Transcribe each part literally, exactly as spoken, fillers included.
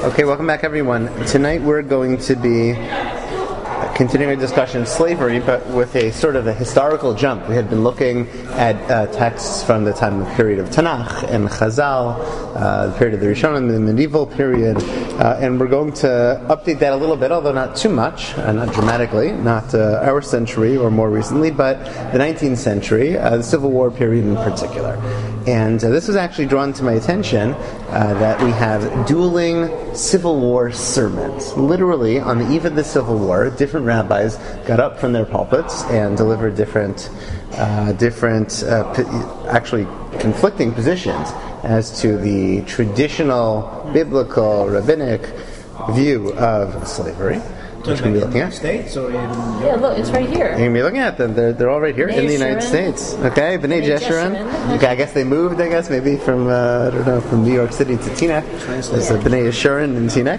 Okay, welcome back, everyone. Tonight we're going to be continuing our discussion of slavery, but with a sort of a historical jump. We had been looking at uh, texts from the time of the period of Tanakh and Chazal, uh, the period of the Rishonim, the medieval period, uh, and we're going to update that a little bit, although not too much, uh, not dramatically, not uh, our century or more recently, but the nineteenth century, uh, the Civil War period in particular. And uh, this was actually drawn to my attention uh, that we have dueling Civil War sermons. Literally, on the eve of the Civil War, different rabbis got up from their pulpits and delivered different, uh, different, uh, p- actually conflicting positions as to the traditional, biblical, rabbinic view of slavery. Which we're going to be looking at. States or in yeah, look, it's right here. You're going to be looking at them. They're, they're all right here B'nai in the United Jeshurun. States. Okay, B'nai B'nai Jeshurun. Jeshurun. Okay, I guess they moved, I guess, maybe from, uh, I don't know, from New York City to Teaneck. There's a B'nai Jeshurun in Teaneck.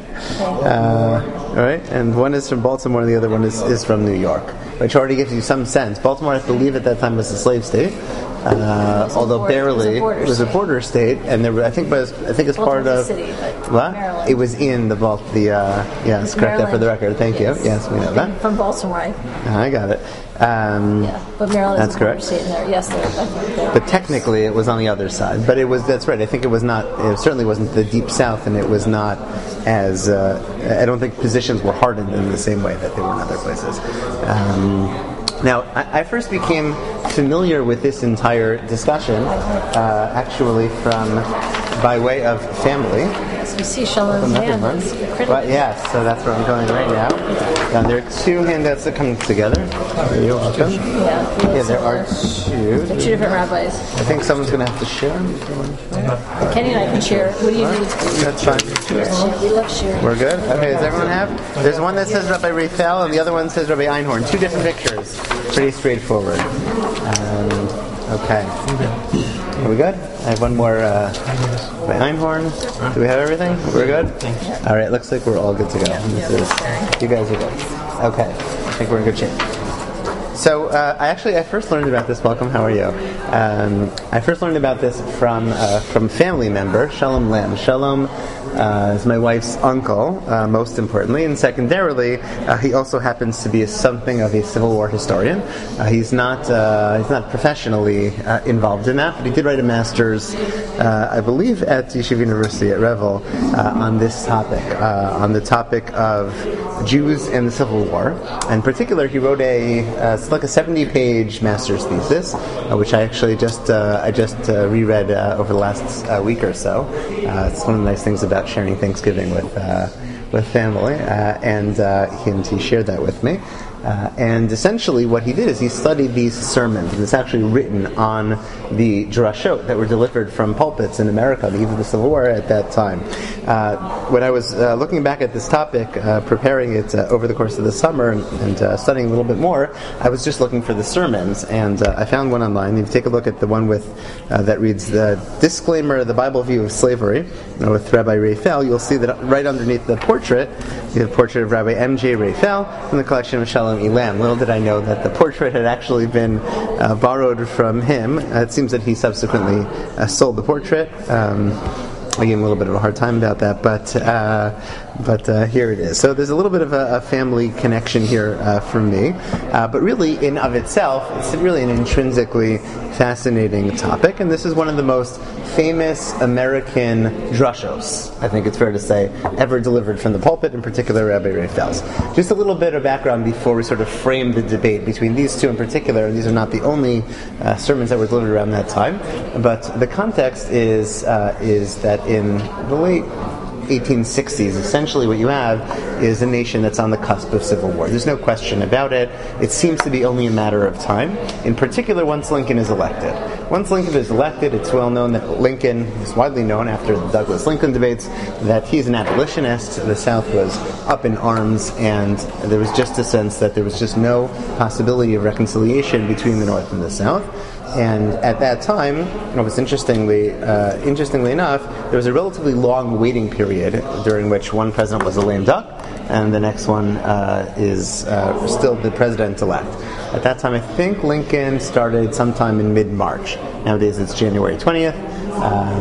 Uh, all right, and one is from Baltimore and the other one is, is from New York, which already gives you some sense. Baltimore, I believe, at that time was a slave state. Uh, although border, barely, it was, it was a border state, and there were, I think, was I think it's part of City, but what? Maryland. It was in the Bal- the uh, yes, correct that for the record. Thank yes. you. Yes, we know that. From Baltimore. I got it. Um, Yeah, but Maryland That's is a border correct. state in there. Yes, they're, I think they're, But technically, it was on the other side. But it was, that's right, I think it was not, it certainly wasn't the deep south, and it was not as, uh, I don't think positions were hardened in the same way that they were in other places. Um, now, I, I first became familiar with this entire discussion, uh, actually from, by way of family. yes, we see Shalom's hand. That's critical. But yes, so that's where I'm going right now. Now, there are two handouts that come together. You're welcome. Yeah, Yeah, there are They're two. two different rabbis. I think someone's going to have to share them. Kenny and I can share. What do you need? That's fine. We love sharing. We're good? Okay, does everyone have? There's one that says Rabbi Raphael and the other one says Rabbi Einhorn. Two different pictures. Pretty straightforward. Um, okay. Are we good? I have one more uh, Rabbi Einhorn. Do we have everything? We're good? All right, looks like we're all good to go. This is, you guys are good. Okay, I think we're in good shape. So, uh, I actually, I first learned about this. Welcome, how are you? Um, I first learned about this from uh, from family member, Shalom Lamb. Shalom uh, is my wife's uncle, uh, most importantly, and secondarily, uh, he also happens to be a, something of a Civil War historian. Uh, he's not uh, he's not professionally uh, involved in that, but he did write a master's, uh, I believe, at Yeshiva University at Revel uh, on this topic, uh, on the topic of Jews and the Civil War. In particular, he wrote a uh, it's like a seventy-page master's thesis, uh, which I actually just uh, I just uh, reread uh, over the last uh, week or so. Uh, it's one of the nice things about sharing Thanksgiving with uh, with family, uh, and uh, he, and he shared that with me. Uh, and essentially what he did is he studied these sermons, and it's actually written on the drashot that were delivered from pulpits in America, the eve of the Civil War at that time. Uh, when I was uh, looking back at this topic, uh, preparing it uh, over the course of the summer and, and uh, studying a little bit more, I was just looking for the sermons, and uh, I found one online. If you take a look at the one with uh, that reads the disclaimer, the Bible view of slavery, you know, with Rabbi Raphael, you'll see that right underneath the portrait, you have a portrait of Rabbi M J Raphael in the collection of Shalom Elam. Little did I know that the portrait had actually been uh, borrowed from him. Uh, it seems that he subsequently uh, sold the portrait. Um, I gave him a little bit of a hard time about that, but uh, but uh, here it is. So there's a little bit of a, a family connection here uh, for me, uh, but really in of itself, it's really an intrinsically fascinating topic, and this is one of the most famous American drushos, I think it's fair to say, ever delivered from the pulpit, in particular Rabbi Raphael's. Just a little bit of background before we sort of frame the debate between these two in particular. These are not the only uh, sermons that were delivered around that time, but the context is uh, is that in the late eighteen sixties, essentially what you have is a nation that's on the cusp of civil war. There's no question about it. It seems to be only a matter of time, in particular once Lincoln is elected. Once Lincoln is elected, it's well known that Lincoln is widely known after the Douglas-Lincoln debates that he's an abolitionist. The South was up in arms, and there was just a sense that there was just no possibility of reconciliation between the North and the South. And at that time, it was interestingly, uh, interestingly enough, there was a relatively long waiting period during which one president was a lame duck, and the next one uh, is uh, still the president-elect. At that time, I think Lincoln started sometime in mid-March. Nowadays, it's January twentieth. Um,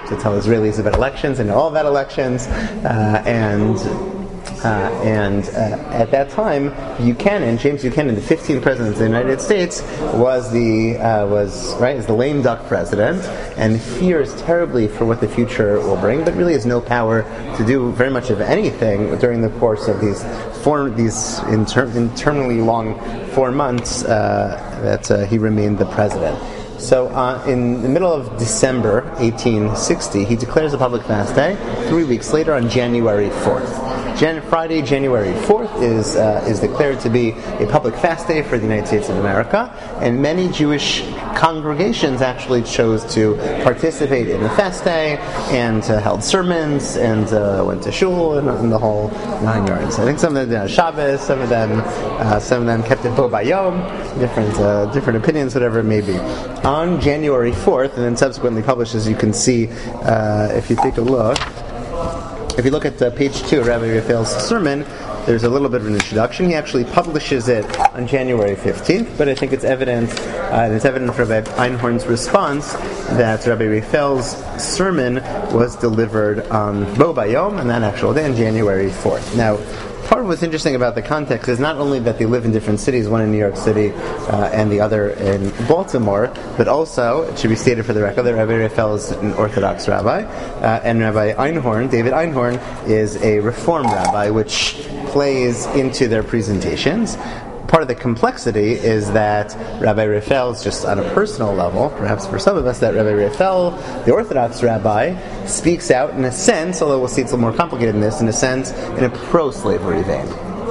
to tell Israelis about elections and all about elections, uh, and uh, and uh, at that time, Buchanan, James Buchanan, the fifteenth president of the United States, was the uh, was right is the lame duck president, and fears terribly for what the future will bring, but really has no power to do very much of anything during the course of these four these inter- internally long four months uh, that uh, he remained the president. So uh, in the middle of December eighteen sixty, he declares a public fast day. Three weeks later, on January fourth. Jan- Friday, January fourth, is uh, is declared to be a public fast day for the United States of America, and many Jewish congregations actually chose to participate in the fast day and uh, held sermons and uh, went to shul and, and the whole nine yards. I think some of them did Shabbos, some of them uh, some of them kept it Bo Bayom, different uh, different opinions, whatever it may be. On January fourth, and then subsequently published, as you can see, uh, if you take a look. If you look at uh, page two of Rabbi Raphael's sermon, there's a little bit of an introduction. He actually publishes it on January fifteenth, but I think it's evident, uh, and it's evident from Rabbi Einhorn's response that Rabbi Raphael's sermon was delivered on Bo Bayom, on that actual day, on January fourth. Now, part of what's interesting about the context is not only that they live in different cities, one in New York City uh, and the other in Baltimore, but also, it should be stated for the record, that Rabbi Raphael is an Orthodox rabbi, uh, and Rabbi Einhorn, David Einhorn, is a Reform rabbi, which plays into their presentations. Part of the complexity is that Rabbi Raphael is just on a personal level, perhaps for some of us, that Rabbi Raphael, the Orthodox rabbi, speaks out in a sense, although we'll see it's a little more complicated than this, in a sense, in a pro-slavery vein.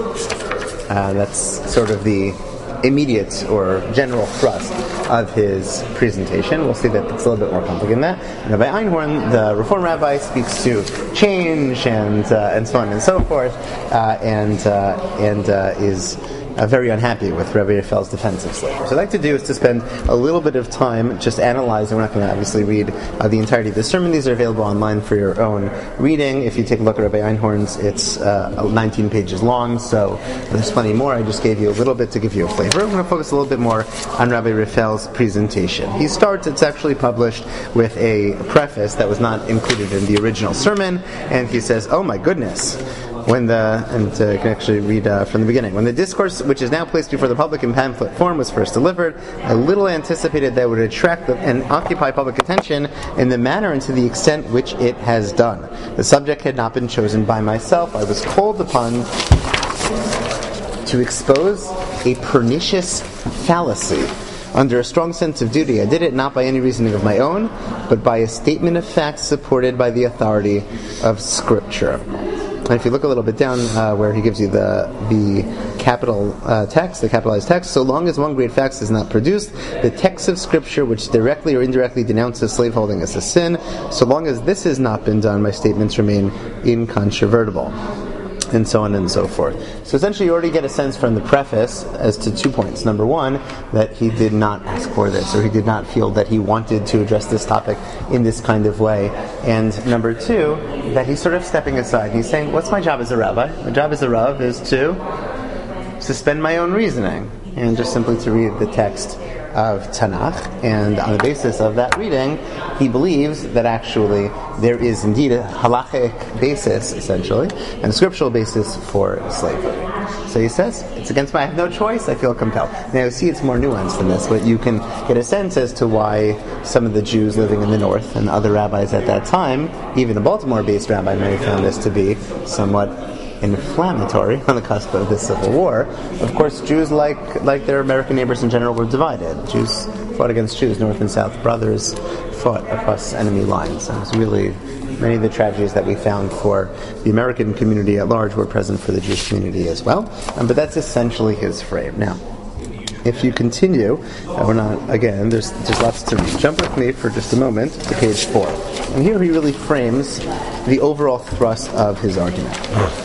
Uh, that's sort of the immediate or general thrust of his presentation. We'll see that it's a little bit more complicated than that. And Rabbi Einhorn, the Reform rabbi, speaks to change and uh, and so on and so forth, uh, and uh, and uh, is Uh, very unhappy with Rabbi Raphael's defense of slavery. So what I'd like to do is to spend a little bit of time just analyzing. We're not going to obviously read uh, the entirety of the sermon. These are available online for your own reading. If you take a look at Rabbi Einhorn's, it's uh, nineteen pages long, so there's plenty more. I just gave you a little bit to give you a flavor. I'm going to focus a little bit more on Rabbi Raphael's presentation. He starts, it's actually published with a preface that was not included in the original sermon, and he says, oh my goodness, when the, and uh, I can actually read uh, from the beginning. When the discourse, which is now placed before the public in pamphlet form, was first delivered, I little anticipated that it would attract the, and occupy public attention in the manner and to the extent which it has done. The subject had not been chosen by myself. I was called upon to expose a pernicious fallacy. Under a strong sense of duty, I did it not by any reasoning of my own, but by a statement of facts supported by the authority of Scripture. And if you look a little bit down uh, where he gives you the the capital uh, text, the capitalized text, so long as one great fact is not produced, the text of Scripture which directly or indirectly denounces slaveholding as a sin, so long as this has not been done, my statements remain incontrovertible. And so on and so forth. So essentially you already get a sense from the preface as to two points. Number one, that he did not ask for this, or he did not feel that he wanted to address this topic in this kind of way. And number two, that he's sort of stepping aside. He's saying, what's my job as a rabbi? My job as a rav is to suspend my own reasoning, and just simply to read the text of Tanakh, and on the basis of that reading, he believes that actually there is indeed a halachic basis, essentially, and a scriptural basis for slavery. So he says, it's against my, I have no choice, I feel compelled. Now, you see, it's more nuanced than this, but you can get a sense as to why some of the Jews living in the north and other rabbis at that time, even the Baltimore-based rabbi may have found this to be somewhat inflammatory on the cusp of the Civil War. Of course, Jews, like like their American neighbors in general, were divided. Jews fought against Jews. North and South brothers fought across enemy lines. And it was really many of the tragedies that we found for the American community at large were present for the Jewish community as well. Um, but that's essentially his frame. Now, if you continue, uh, we're not, again, there's there's lots to read. Jump with me for just a moment to page four. And here he really frames the overall thrust of his argument.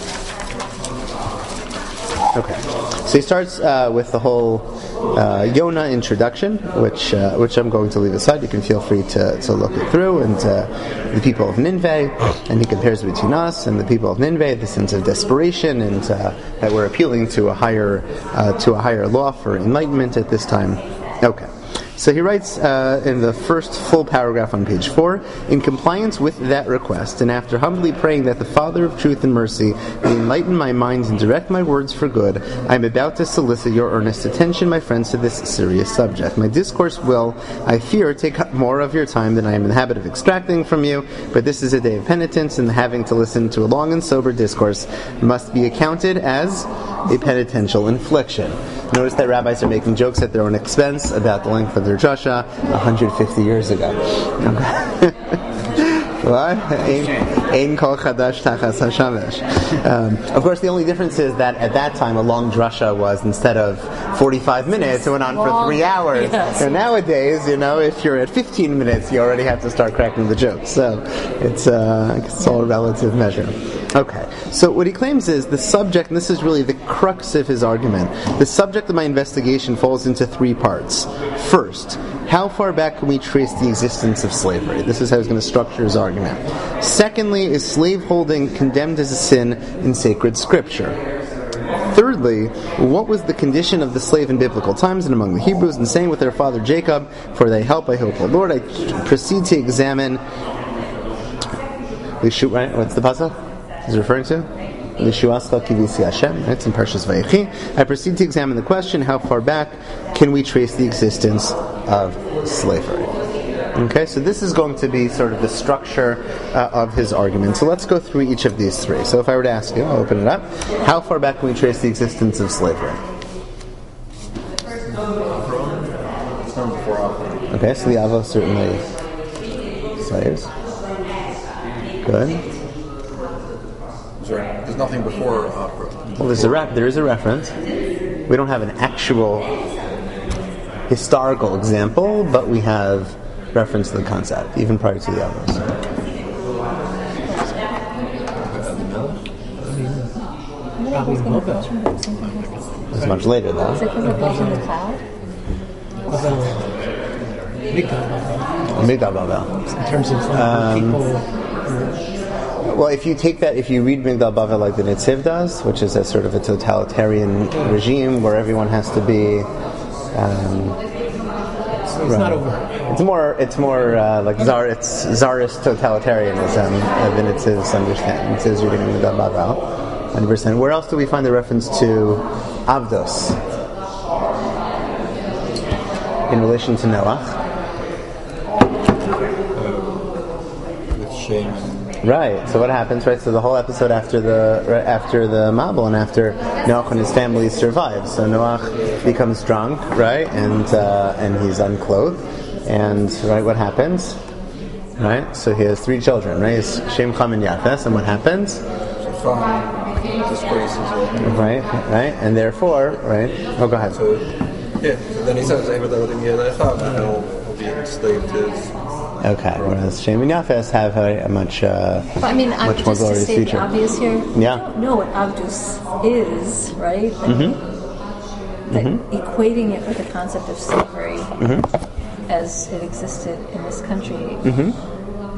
Okay, so he starts uh, with the whole uh, Yonah introduction, which uh, which I'm going to leave aside. You can feel free to, to look it through, and uh, the people of Nineveh, and he compares between us and the people of Nineveh, the sense of desperation, and uh, that we're appealing to a higher uh, to a higher law for enlightenment at this time. Okay. So he writes uh, in the first full paragraph on page four, in compliance with that request, and after humbly praying that the Father of truth and mercy may enlighten my mind and direct my words for good, I am about to solicit your earnest attention, my friends, to this serious subject. My discourse will, I fear, take up more of your time than I am in the habit of extracting from you, but this is a day of penitence, and having to listen to a long and sober discourse must be accounted as a penitential infliction. Notice that rabbis are making jokes at their own expense about the length of their drasha one hundred fifty years ago. What? Ein kol chadash tachas hashamesh. Um, of course, the only difference is that at that time, a long drasha was, instead of forty-five minutes, it went on for three hours. Yes. And nowadays, you know, if you're at fifteen minutes, you already have to start cracking the jokes. So it's, uh, it's all a relative measure. Okay, so what he claims is the subject, and this is really the crux of his argument, the subject of my investigation falls into three parts. First, how far back can we trace the existence of slavery? This is how he's going to structure his argument. Secondly, is slaveholding condemned as a sin in sacred scripture? Thirdly, what was the condition of the slave in biblical times and among the Hebrews, and saying with their father Jacob, for thy help I hope, O Lord, I proceed to examine... We shoot, right? What's the pasuk? He's referring to? Lishuascha kivisi Hashem. It's in Parshas Vayechi. I proceed to examine the question, how far back can we trace the existence of slavery? Okay, so this is going to be sort of the structure uh, of his argument. So let's go through each of these three. So if I were to ask you, I'll open it up. How far back can we trace the existence of slavery? Okay, so the Avos certainly slaves. Good. There's nothing before. Uh, well, there's a rep- there is a reference. We don't have an actual historical example, but we have reference to the concept, even prior to the others. It's much later, though. Is it because it goes in the cloud? Migdal Bavel. In terms of uh, Um, people. Well, if you take that, if you read Migdal Bavel like the Nitziv does, which is a sort of a totalitarian regime where everyone has to be, um, So it's not over. it's more, it's more uh, like Tsar, it's Tsarist totalitarianism uh, than Nitziv's understanding. Nitziv's reading Migdal Bavel, one hundred percent. Where else do we find the reference to Avdos in relation to Noach? with shame and Right. So what happens? Right. So the whole episode after the right after the Mabul and after Noach and his family survive. So Noach becomes drunk, right, and uh, and he's unclothed, and right, what happens? Right. So he has three children, right? He's Shem, Cham, and Yafes, and what happens? Shaphan disgraces it. Right. Right. And therefore, right. Oh, go ahead. So, yeah, so then he says, "Ever that in Yelecha," and he'll, he'll be enslaved to his. Okay. Whereas Shem and Yafes have a, a much uh, Well, I mean, I'm much more just to glorious state future. the obvious here. Yeah. I don't know what Avdus is, right? But, Mm-hmm. but Mm-hmm. equating it with the concept of slavery Mm-hmm. as it existed in this country. Mm-hmm.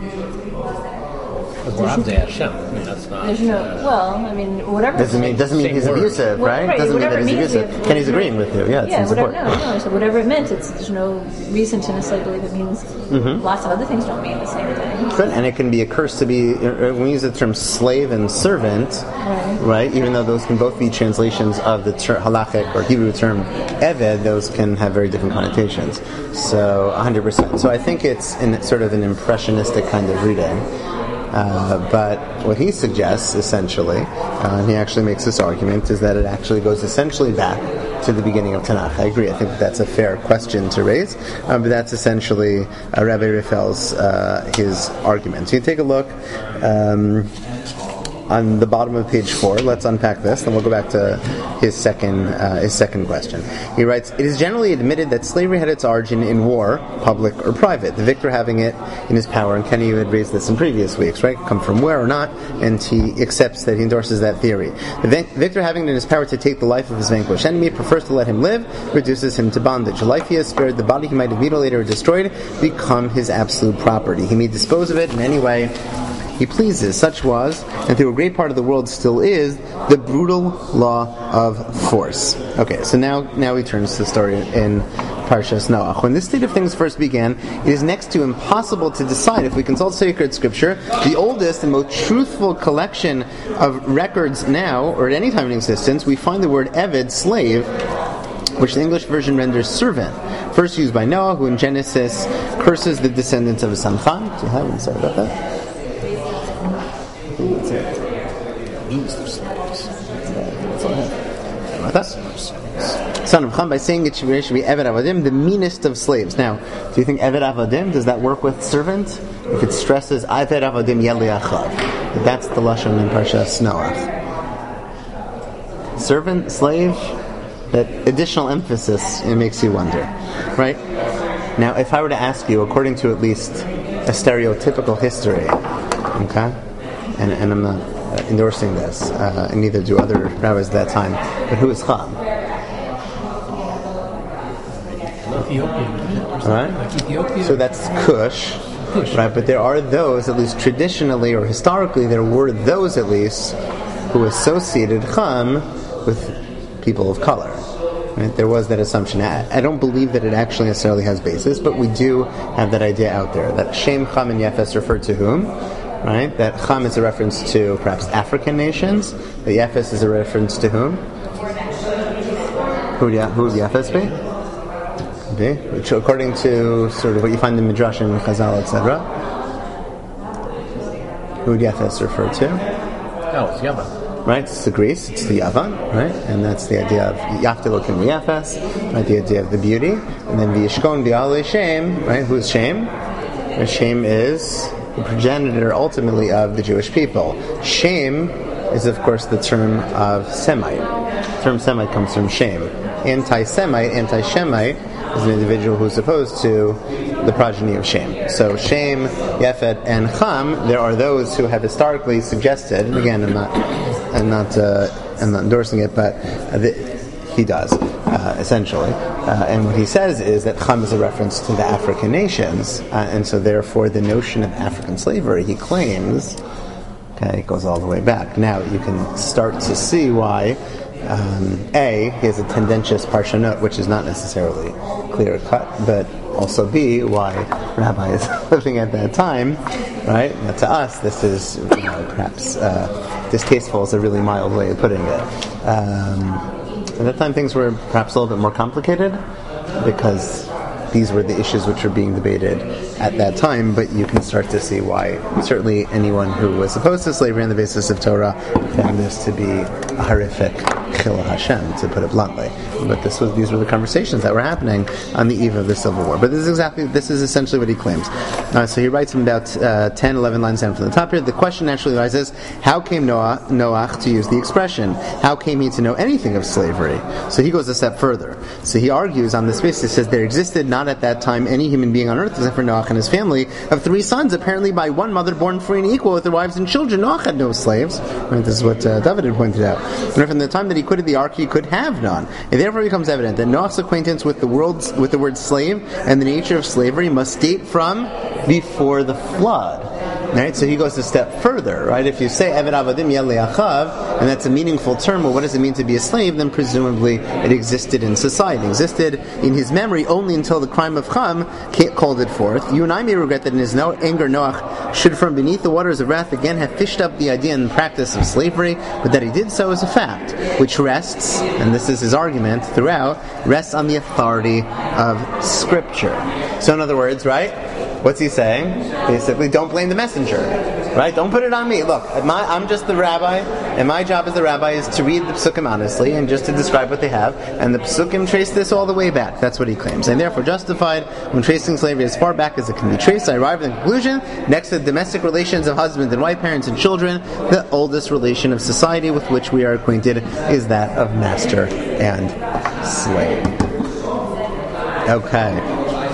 We're Abdei Hashem. I mean, that's not. There's no, uh, well, I mean, whatever. Doesn't mean doesn't mean Same he's word. abusive, Well, right? right, Doesn't mean that whatever he's it means, abusive. it- Kenny's agreeing with you. Yeah, it's yeah, in whatever. support. No, no. So whatever it meant, it's there's no reason to necessarily believe it means Mm-hmm. lots of other things don't mean the same thing. Good, and it can be a curse to be, uh, when we use the term slave and servant, Right. right, even though those can both be translations of the ter- halachic or Hebrew term eved, those can have very different connotations. So, one hundred percent. So I think it's in sort of an impressionistic kind of reading. Uh, but what he suggests, essentially, uh, and he actually makes this argument, is that it actually goes essentially back to the beginning of Tanakh. I agree. I think that's a fair question to raise, um, but that's essentially uh, Rabbi Raphael's uh, his argument. So you take a look um, on the bottom of page four. Let's unpack this, then we'll go back to his second uh, his second question. He writes, "It is generally admitted that slavery had its origin in war, public or private, the victor having it in his power." And Kenny, you had raised this in previous weeks, right? Come from where or not, and he accepts that, he endorses that theory. The van- victor having it in his power to take the life of his vanquished enemy, prefers to let him live, reduces him to bondage. The life he has spared, the body he might have mutilated or destroyed, become his absolute property. He may dispose of it in any way he pleases. Such was, and through a great part of the world still is, the brutal law of force. Okay, so now now he turns to the story in Parshas Noach. When this state of things first began, it is next to impossible to decide if we consult sacred scripture, the oldest and most truthful collection of records now, or at any time in existence, we find the word Eved, slave, which the English version renders servant, first used by Noah, who in Genesis curses the descendants of his son Ham. Do you have one? Sorry about that. Means of slaves. About us? Son of Ham, by saying it should be, should be Eved Avadim, the meanest of slaves. Now, do you think Eved Avadim, does that work with servant? If it stresses Eved Avadim Yeliachav, that's the Lashon in Parshas Noach. Servant, slave, that additional emphasis, it makes you wonder, right? Now, if I were to ask you, according to at least a stereotypical history, okay, and, and I'm not uh, endorsing this, uh, and neither do other rabbis at that time, but who is Ham? Ethiopian. All right? Like Ethiopia. So that's Cush, Cush. right? But there are those, at least traditionally or historically, there were those at least who associated Ham with people of color. Right? There was that assumption. I, I don't believe that it actually necessarily has basis, but we do have that idea out there that Shem, Ham, and Yefes refer to whom? Right? That Ham is a reference to perhaps African nations. The Yefes is a reference to whom? Who would, Ye- who would Yefes be? Be? Which, according to sort of what you find in Midrash and Chazal, et cetera, who would Yefes refer to? Oh, it's Yavan. Right, it's the Greece, it's the Yavan, right, and that's the idea of Yaftelokim Yefes, right, the idea of the beauty, and then V'yishkon B'alei Shem, right, who is Shem? And Shem is the progenitor ultimately of the Jewish people. Shem is, of course, the term of Semite. The term Semite comes from Shem. Anti-Semite, anti-Shemite is an individual who is opposed to the progeny of Shem. So Shem, Yefet, and Ham, there are those who have historically suggested, and again, I'm not, I'm not, uh, I'm not endorsing it, but uh, the, he does, uh, essentially. Uh, and what he says is that Ham is a reference to the African nations, uh, and so therefore the notion of African slavery, he claims, okay, it goes all the way back. Now you can start to see why Um, A, he has a tendentious parshanot, which is not necessarily clear cut, but also B, why rabbis living at that time, right? Now, to us, this is, you know, perhaps uh, distasteful is a really mild way of putting it. Um, at that time, things were perhaps a little bit more complicated because these were the issues which were being debated at that time, but you can start to see why certainly anyone who was opposed to slavery on the basis of Torah found this to be a horrific Chila Hashem, to put it bluntly. But this was these were the conversations that were happening on the eve of the Civil War. But this is exactly this is essentially what he claims. Uh, so he writes in about uh, ten, eleven lines down from the top here. The question naturally arises: how came Noah, Noach to use the expression? How came he to know anything of slavery? So he goes a step further. So he argues on this basis, says there existed not at that time any human being on earth except for Noach and his family of three sons, apparently by one mother born free and equal with their wives and children. Noach had no slaves. Right, this is what uh, David had pointed out. And from the time that he quitted the ark, he could have none. It therefore becomes evident that Noach's acquaintance with the world's, with the word slave and the nature of slavery must date from before the flood. Right, so he goes a step further. Right, if you say Eved Avadim Yelei Achav, and that's a meaningful term, well, what does it mean to be a slave? Then presumably it existed in society, it existed in his memory only until the crime of Ham called it forth. You and I may regret that in his no- anger Noach should from beneath the waters of wrath again have fished up the idea and practice of slavery, but that he did so is a fact, which rests, and this is his argument throughout, rests on the authority of Scripture. So in other words, right, what's he saying? Basically, don't blame the messenger. Right? Don't put it on me. Look, my, I'm just the rabbi, and my job as the rabbi is to read the Psukim honestly and just to describe what they have. And the Psukim trace this all the way back. That's what he claims. And therefore justified when tracing slavery as far back as it can be traced. I arrive at the conclusion, next to the domestic relations of husband and wife, parents and children, the oldest relation of society with which we are acquainted is that of master and slave. Okay.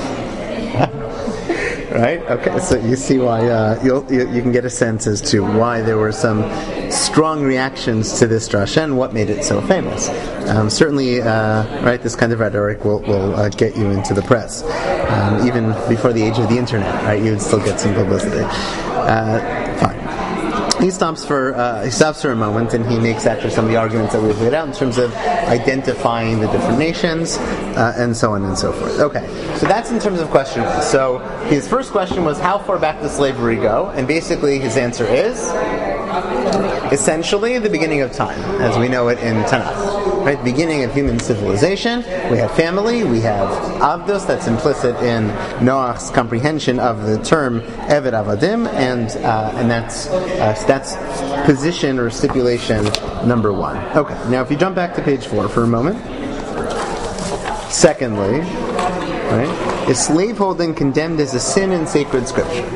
Right? Okay, so you see why uh, you'll, you you can get a sense as to why there were some strong reactions to this drasha and what made it so famous. Um, certainly, uh, right, this kind of rhetoric will will uh, get you into the press, um, even before the age of the internet. Right, you would still get some publicity. Uh, fine. he stops for uh, he stops for a moment, and he makes actually some of the arguments that we've laid out in terms of identifying the different nations uh, and so on and so forth. Okay, so that's in terms of question one. So his first question was, how far back does slavery go? And basically his answer is essentially the beginning of time, as we know it in Tanakh. Right, beginning of human civilization. We have family, we have avdos, that's implicit in Noach's comprehension of the term Eved Avadim, and uh, and that's uh, that's position or stipulation number one. Okay, now if you jump back to page four for a moment. Secondly, right, is slaveholding condemned as a sin in sacred scripture?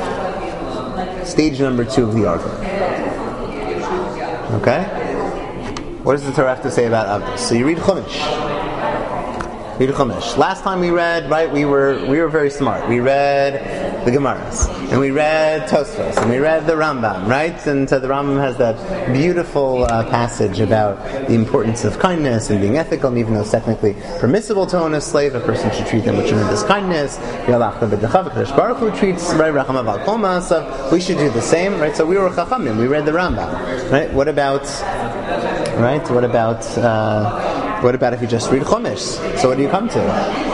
Stage number two of the argument. Okay? What does the Torah have to say about avdos? So you read Chumash. Read Chumash. Last time we read, right, we were we were very smart. We read the Gemaras, and we read Tosfos, and we read the Rambam, right? And uh, the Rambam has that beautiful uh, passage about the importance of kindness and being ethical, and even though it's technically permissible to own a slave, a person should treat them with tremendous kindness. Baruch Hu treats right, Racham al Kol Ma'asav. We should do the same, right? So we were Chachamim. We read the Rambam, right? What about, right? What about? Uh, What about if you just read Chumash? So what do you come to?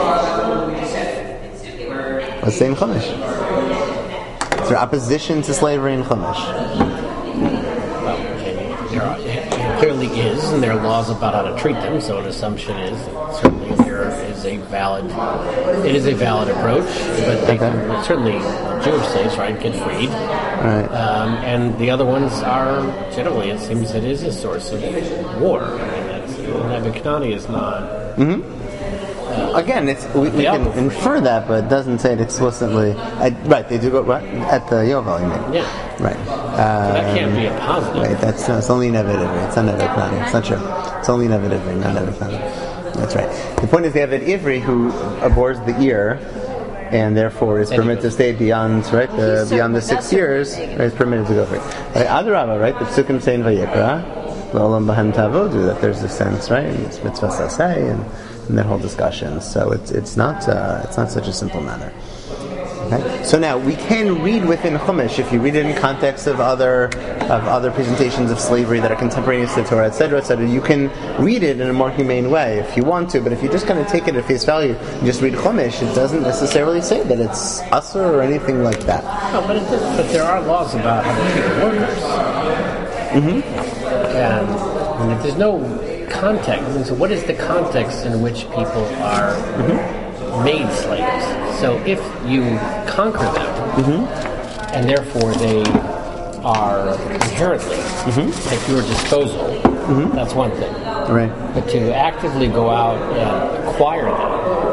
What's the in Chumash? Is there opposition to slavery in Chumash? Well, there are, there clearly is, and there are laws about how to treat them. So an assumption is that certainly there is a valid, it is a valid approach. But they Okay. can, certainly Jewish slaves, right, get freed. Right. Um, and the other ones are generally, it seems, it is a source of war. I mean, that's, Nebuchadnezzar is not. Mm-hmm. Uh, Again, it's we, we Yeah. can infer that, but it doesn't say it explicitly. Uh, right, they do go what? At the Yovel, you mean? Yeah. Right. So that can't be a positive. Right, that's no, it's only Nebuchadnezzar. It's not Nebuchadnezzar. It's not true. It's only Nebuchadnezzar, not Nebuchadnezzar. That's right. The point is, they have an Ivri who abhors the ear, and therefore is permitted to stay beyond right the, beyond the six years. Right, is permitted to go free. Right, Adarabah, right? The Psukim say in Vayikra, L'olam bahem tavodu, that there's a sense, right? And it's mitzvah saseh, and, and that whole discussion. So it's it's not uh, it's not such a simple matter. Okay? So now we can read within Chumash, if you read it in context of other of other presentations of slavery that are contemporaneous to the Torah, et cetera, et cetera. You can read it in a more humane way if you want to, but if you just kind of take it at face value and just read Chumash, it doesn't necessarily say that it's asur or anything like that. No, but, it does, but there are laws about how to treat workers. Mm-hmm. And, and if there's no context, I mean, so what is the context in which people are mm-hmm. made slaves? So if you conquer them, Mm-hmm. and therefore they are inherently Mm-hmm. at your disposal, Mm-hmm. that's one thing. Right. But to actively go out and acquire them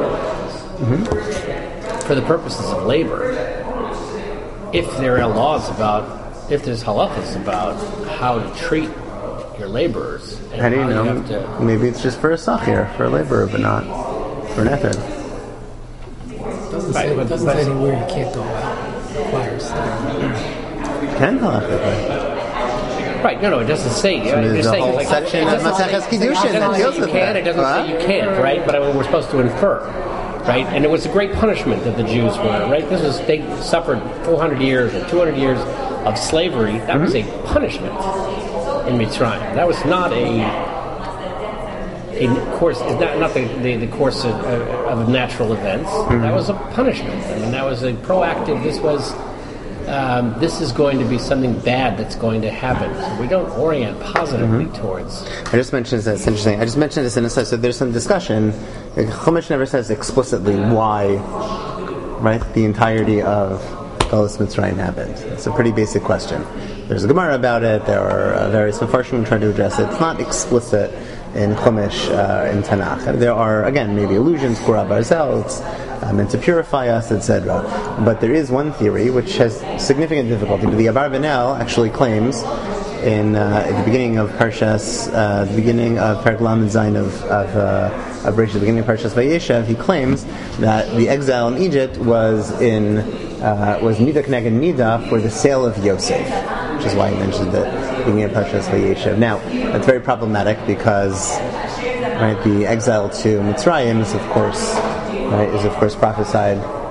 Mm-hmm. for the purposes of labor, if there are laws about, if there's halachas about how to treat your laborers, and How do you know? have to, Maybe it's just for a sachir, for a laborer, but not for an ether. Doesn't Right, say, but- doesn't but- say anywhere you can't go out and acquire stuff. Can halachically. right? No, no, it doesn't say. I mean, There's you're a saying, whole like, section it of doesn't Maseches say- Kiddushin it that doesn't deals say you with can. that. It doesn't Huh? say you can't, right? But I mean, we're supposed to infer, right? And it was a great punishment that the Jews were, right? This was they suffered four hundred years or two hundred years of slavery. That Mm-hmm. was a punishment in Mitzrayim. That was not a a course, not, not the, the, the course of, of natural events. Mm-hmm. That was a punishment. I mean, that was a proactive. This was. Um, this is going to be something bad that's going to happen. So we don't orient positively Mm-hmm. towards. I just mentioned this, it's interesting. I just mentioned this in a sense, so there's some discussion. Chumash never says explicitly why, right, the entirety of Galus Mitzrayim happened. It's a pretty basic question. There's a Gemara about it, there are uh, various Mefarshim who try to address it. It's not explicit in Chumash, uh, in Tanakh. There are, again, maybe allusions, Korah Barzel, it's uh, meant to purify us, et cetera. But there is one theory which has significant difficulty. The Abar Benel actually claims in uh, at the beginning of Parshas, uh, the beginning of Perek Lamed Zayin of of, uh, of Bereshit, the beginning of Parshas Vayeshev, he claims that the exile in Egypt was in uh, was Midah K'neged Midah for the sale of Yosef, which is why he mentioned it being in Parshas Vayeshev. Now, that's very problematic because, right, the exile to Mitzrayim is of course, right, is of course prophesied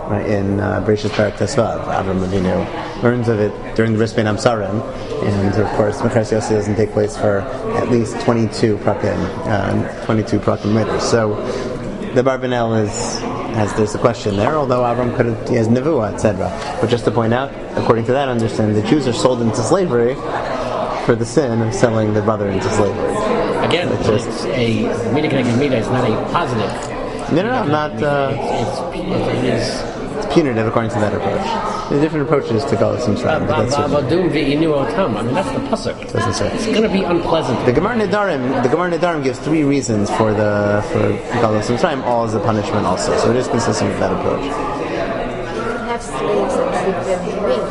right, in uh, Bereshit Parak Tesvav. Avram Avinu learns of it during the Bris Bein Hamsarim, and of course, Mechras Yossi doesn't take place for at least twenty-two prakim, uh, twenty-two prakim later. So the Barbanel is, has there's a question there, although Avram could have, he has Nevuah, et cetera. But just to point out, according to that understanding, the Jews are sold into slavery for the sin of selling their brother into slavery. Again, it's, just, it's a Mida Connected Mida is not a positive. No, no, no, not. Uh, it's, it's, it is. It's punitive according to that approach. There are different approaches to Galus and Shram. I mean, that's the pasuk. Doesn't say. It's going to be unpleasant. The Gemara Nedarim, the Gemara Nedarim gives three reasons for the for Galus and Shram, all as a punishment also. So it is consistent with that approach. Have slaves and treat them humanely.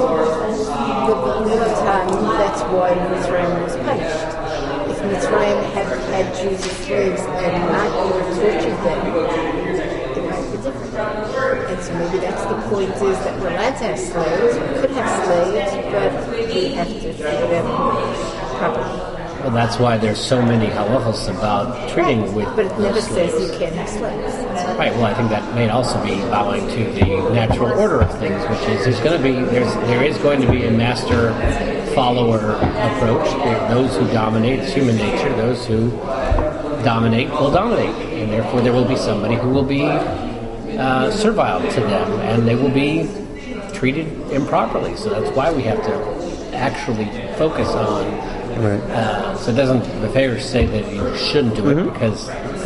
But in the time, that's why Mitzrayim was punished. If Mitzrayim had had Jews as slaves and not tortured them, it might be different. And so maybe that's the point, is that we're allowed to have slaves, we could have slaves, but we have to treat them properly. Well, that's why there's so many halachos about treating Right. with But it never slaves. says you can't have slaves. Right. Well, I think that may also be bowing to the natural order of things, which is there's going to be there's there is going to be a master follower approach. There are those who dominate, it's human nature. Those who dominate will dominate, and therefore there will be somebody who will be uh, servile to them, and they will be treated improperly. So that's why we have to actually focus on. Right. Uh, so it doesn't the favors say that you shouldn't do it Mm-hmm. because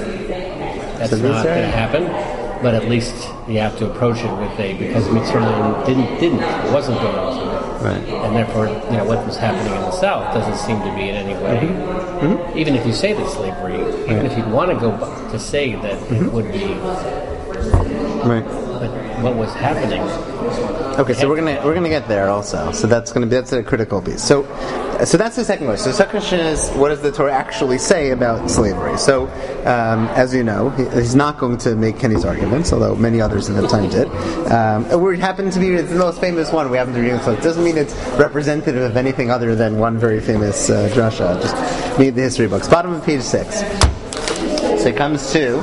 that's So these not are- going to happen. But at least you have to approach it with a because Mitzrayim didn't didn't it wasn't going to. Right. And therefore, you know, what was happening in the South doesn't seem to be in any way. Mm-hmm. Even if you say that slavery, even if you want to go b- to say that Mm-hmm. it would be, Right. but what was happening. Okay, so we're gonna we're gonna get there also. So that's gonna be that's a critical piece. So, so that's the second question. So the second question is, what does the Torah actually say about slavery? So, um, as you know, he, he's not going to make Kenny's arguments, although many others at the time did. Um, and we happen to be it's the most famous one we happen to read. So it doesn't mean it's representative of anything other than one very famous uh, drasha. Just read the history books. Bottom of page six. So it comes to.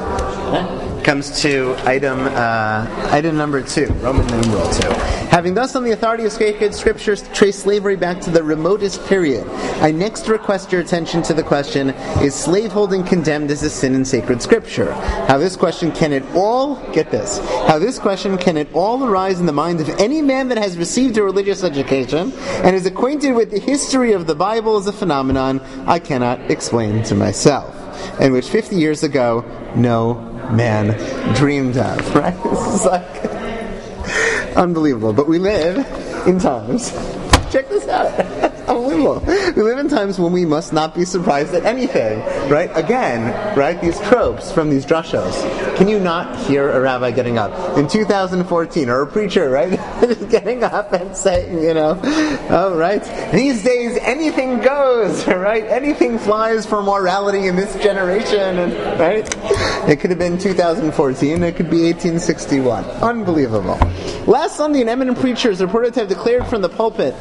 comes to item uh, item number two, Roman numeral two. Having thus on the authority of sacred scriptures trace slavery back to the remotest period, I next request your attention to the question, is slaveholding condemned as a sin in sacred scripture? How this question can it all, get this, how this question can it all arise in the mind of any man that has received a religious education and is acquainted with the history of the Bible as a phenomenon I cannot explain to myself, and which fifty years ago, no man dreamed of, right? This is like unbelievable. But we live in times, check this out, it's unbelievable. We live in times when we must not be surprised at anything, right? Again, right, these tropes from these drashos. Can you not hear a rabbi getting up in two thousand fourteen, or a preacher, right, just getting up and saying, you know, oh, right, these days anything goes, right? Anything flies for morality in this generation, and right? It could have been two thousand fourteen, it could be eighteen sixty-one. Unbelievable. Last Sunday, an eminent preacher is reported to have declared from the pulpit,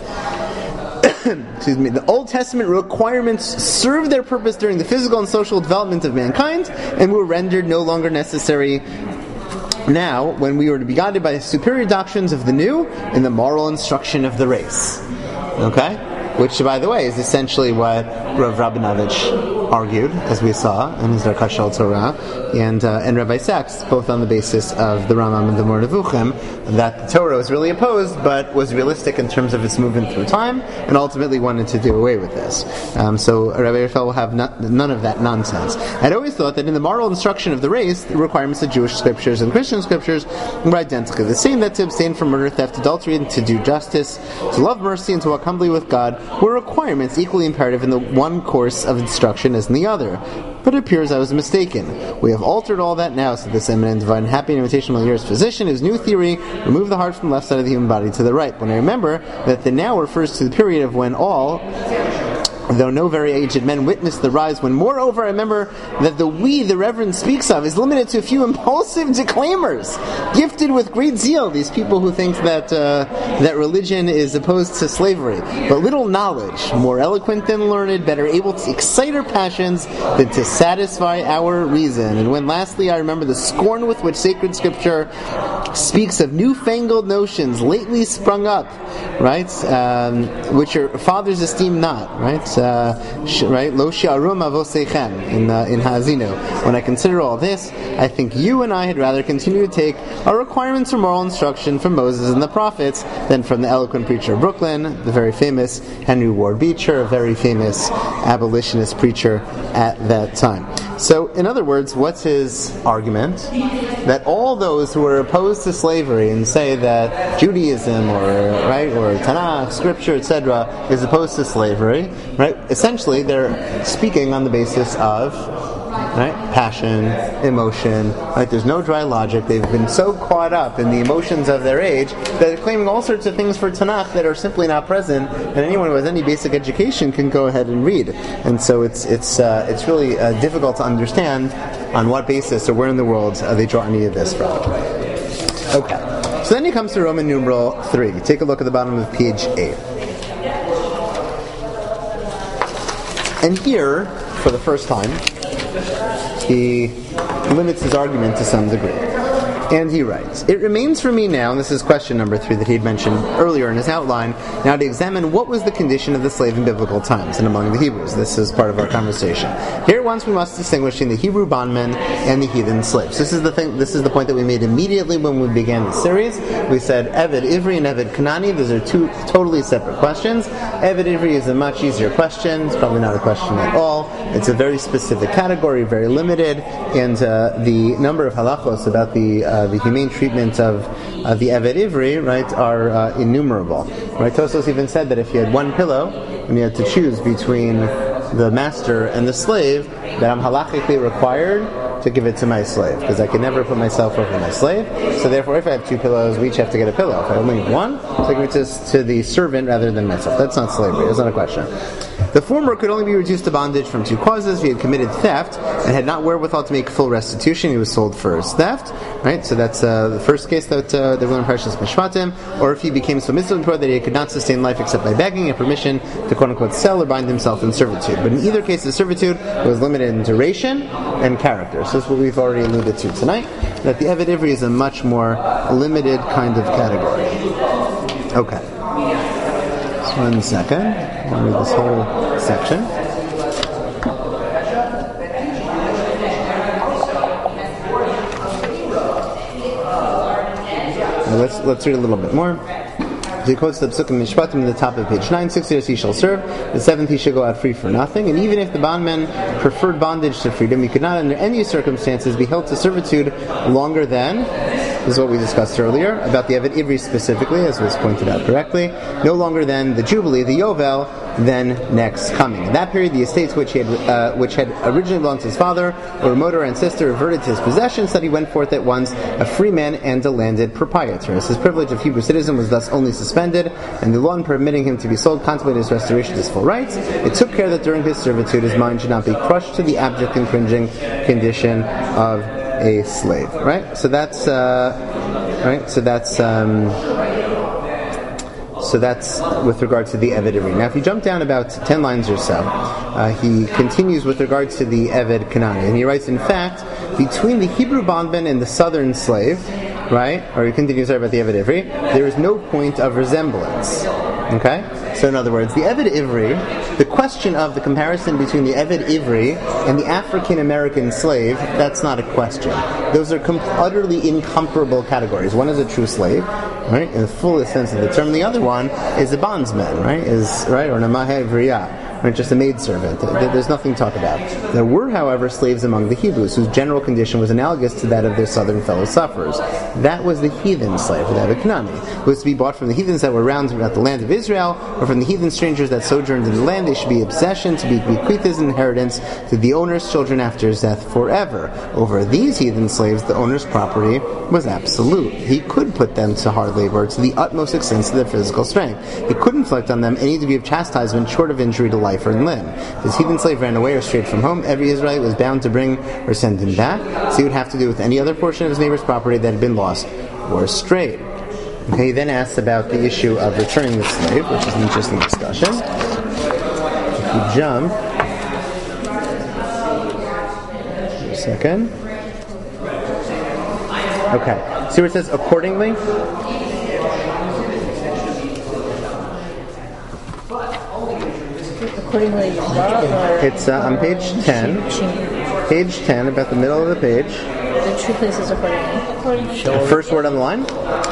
excuse me, the Old Testament requirements served their purpose during the physical and social development of mankind and were rendered no longer necessary now when we were to be guided by the superior doctrines of the new in the moral instruction of the race. Okay? Which, by the way, is essentially what Rav Rabinovich argued, as we saw in his Darkat Shal Torah, and uh, and Rabbi Sachs, both on the basis of the Rambam and the Moreh Nevuchim, that the Torah was really opposed, but was realistic in terms of its movement through time, and ultimately wanted to do away with this. Um, so Rabbi Raphael will have not, none of that nonsense. I'd always thought that in the moral instruction of the race, the requirements of Jewish scriptures and Christian scriptures were identical. The same, that to abstain from murder, theft, adultery, and to do justice, to love mercy, and to walk humbly with God, were requirements equally imperative in the one course of instruction as in the other. But it appears I was mistaken. We have altered all that now, said this eminent, divine, happy, and invitational year's physician, whose new theory removed the heart from the left side of the human body to the right. When I remember that the now refers to the period of when all though no very aged men witnessed the rise, when moreover I remember that the we the Reverend speaks of is limited to a few impulsive declaimers, gifted with great zeal, these people who think that uh, that religion is opposed to slavery, but little knowledge, more eloquent than learned, better able to excite our passions than to satisfy our reason. And when lastly I remember the scorn with which sacred scripture speaks of newfangled notions lately sprung up, right, um, which your fathers esteem not, right, uh, sh- right, lo shi'arum avosechem in uh, in Ha'azinu. When I consider all this, I think you and I had rather continue to take our requirements for moral instruction from Moses and the prophets than from the eloquent preacher of Brooklyn, the very famous Henry Ward Beecher, a very famous abolitionist preacher at that time. So, in other words, what's his argument? That all those who are opposed to slavery and say that Judaism or right or Tanakh, Scripture, et cetera, is opposed to slavery, right? Essentially, they're speaking on the basis of right, passion, emotion. Right? There's no dry logic. They've been so caught up in the emotions of their age that they're claiming all sorts of things for Tanakh that are simply not present, and anyone who has any basic education can go ahead and read. And so it's it's uh, it's really uh, difficult to understand on what basis or where in the world uh, they draw any of this from. Okay. So then he comes to Roman numeral three. Take a look at the bottom of page eight. And here, for the first time, he limits his argument to some degree. And he writes, it remains for me now, and this is question number three that he'd mentioned earlier in his outline, now to examine what was the condition of the slave in biblical times and among the Hebrews. This is part of our conversation. Here at once we must distinguish between the Hebrew bondmen and the heathen slaves. This is the thing. This is the point that we made immediately when we began the series. We said Eved Ivri and Eved Kanani. Those are two totally separate questions. Eved Ivri is a much easier question. It's probably not a question at all. It's a very specific category, very limited, and uh, the number of halachos about the uh, the humane treatment of uh, the Eved Ivri, right, are uh, innumerable. Right, Tosfos even said that if you had one pillow and you had to choose between the master and the slave, that I'm halachically required to give it to my slave, because I can never put myself over my slave. So therefore, if I have two pillows, we each have to get a pillow. If I only have one, so I give it to, to the servant rather than myself. That's not slavery. That's not a question. The former could only be reduced to bondage from two causes. If he had committed theft and had not wherewithal to make full restitution, he was sold for his theft. Right, so that's uh, the first case that uh, they learn in Parshas Mishpatim. Or if he became so miserable that he could not sustain life except by begging and permission to quote unquote sell or bind himself in servitude. But in either case, the servitude was limited in duration and character. So that's what we've already alluded to tonight. That the Eved Ivri is a much more limited kind of category. Okay. Just one second. I'll read this whole section. Now let's let's read a little bit more. He quotes the Psukim Mishpatim at the top of page nine. Six years he shall serve, the seventh he shall go out free for nothing. And even if the bondman preferred bondage to freedom, he could not under any circumstances be held to servitude longer than, this is what we discussed earlier, about the Eved Ivri specifically, as was pointed out correctly, no longer than the Jubilee, the Yovel, then next coming. In that period, the estates which he had, uh, which had originally belonged to his father or remote or ancestor reverted to his possession, so that he went forth at once a free man and a landed proprietor. As his privilege of Hebrew citizen was thus only suspended, and the law permitting him to be sold contemplated his restoration to his full rights, it took care that during his servitude his mind should not be crushed to the abject and cringing condition of a slave. Right? So that's uh, right. So that's. Um, So that's with regard to the Eved Ivri. Now if you jump down about ten lines or so, uh, he continues with regard to the Eved Kanani. And he writes, in fact, between the Hebrew bondman and the southern slave, right, or he continues about the Eved Ivri, there is no point of resemblance. Okay? So in other words, the Eved Ivri, the question of the comparison between the Eved Ivri and the African American slave, that's not a question. Those are com- utterly incomparable categories. One is a true slave, right, in the fullest sense of the term. The other one is a bondsman, right, is right, or namahe vriyah, right, just a maidservant. There's nothing to talk about. There were, however, slaves among the Hebrews whose general condition was analogous to that of their southern fellow sufferers. That was the heathen slave, the Eved Kanani, who was to be bought from the heathens that were around about the land of Israel, or from the heathen strangers that sojourned in the land. They should be obsession to be bequeathed as inheritance to the owner's children after his death forever. Over these heathen slaves, the owner's property was absolute. He could put them to hard labor to the utmost extent of their physical strength. He could inflict on them any degree of chastisement short of injury to life life or limb. If his heathen slave ran away or strayed from home, every Israelite was bound to bring or send him back, so he would have to do with any other portion of his neighbor's property that had been lost or strayed. Okay, he then asks about the issue of returning the slave, which is an interesting discussion. If you jump, a second. Okay, see where it says accordingly? Accordingly, It's uh, on page ten. Page ten, about the middle of the page. The two places accordingly. The first word on the line?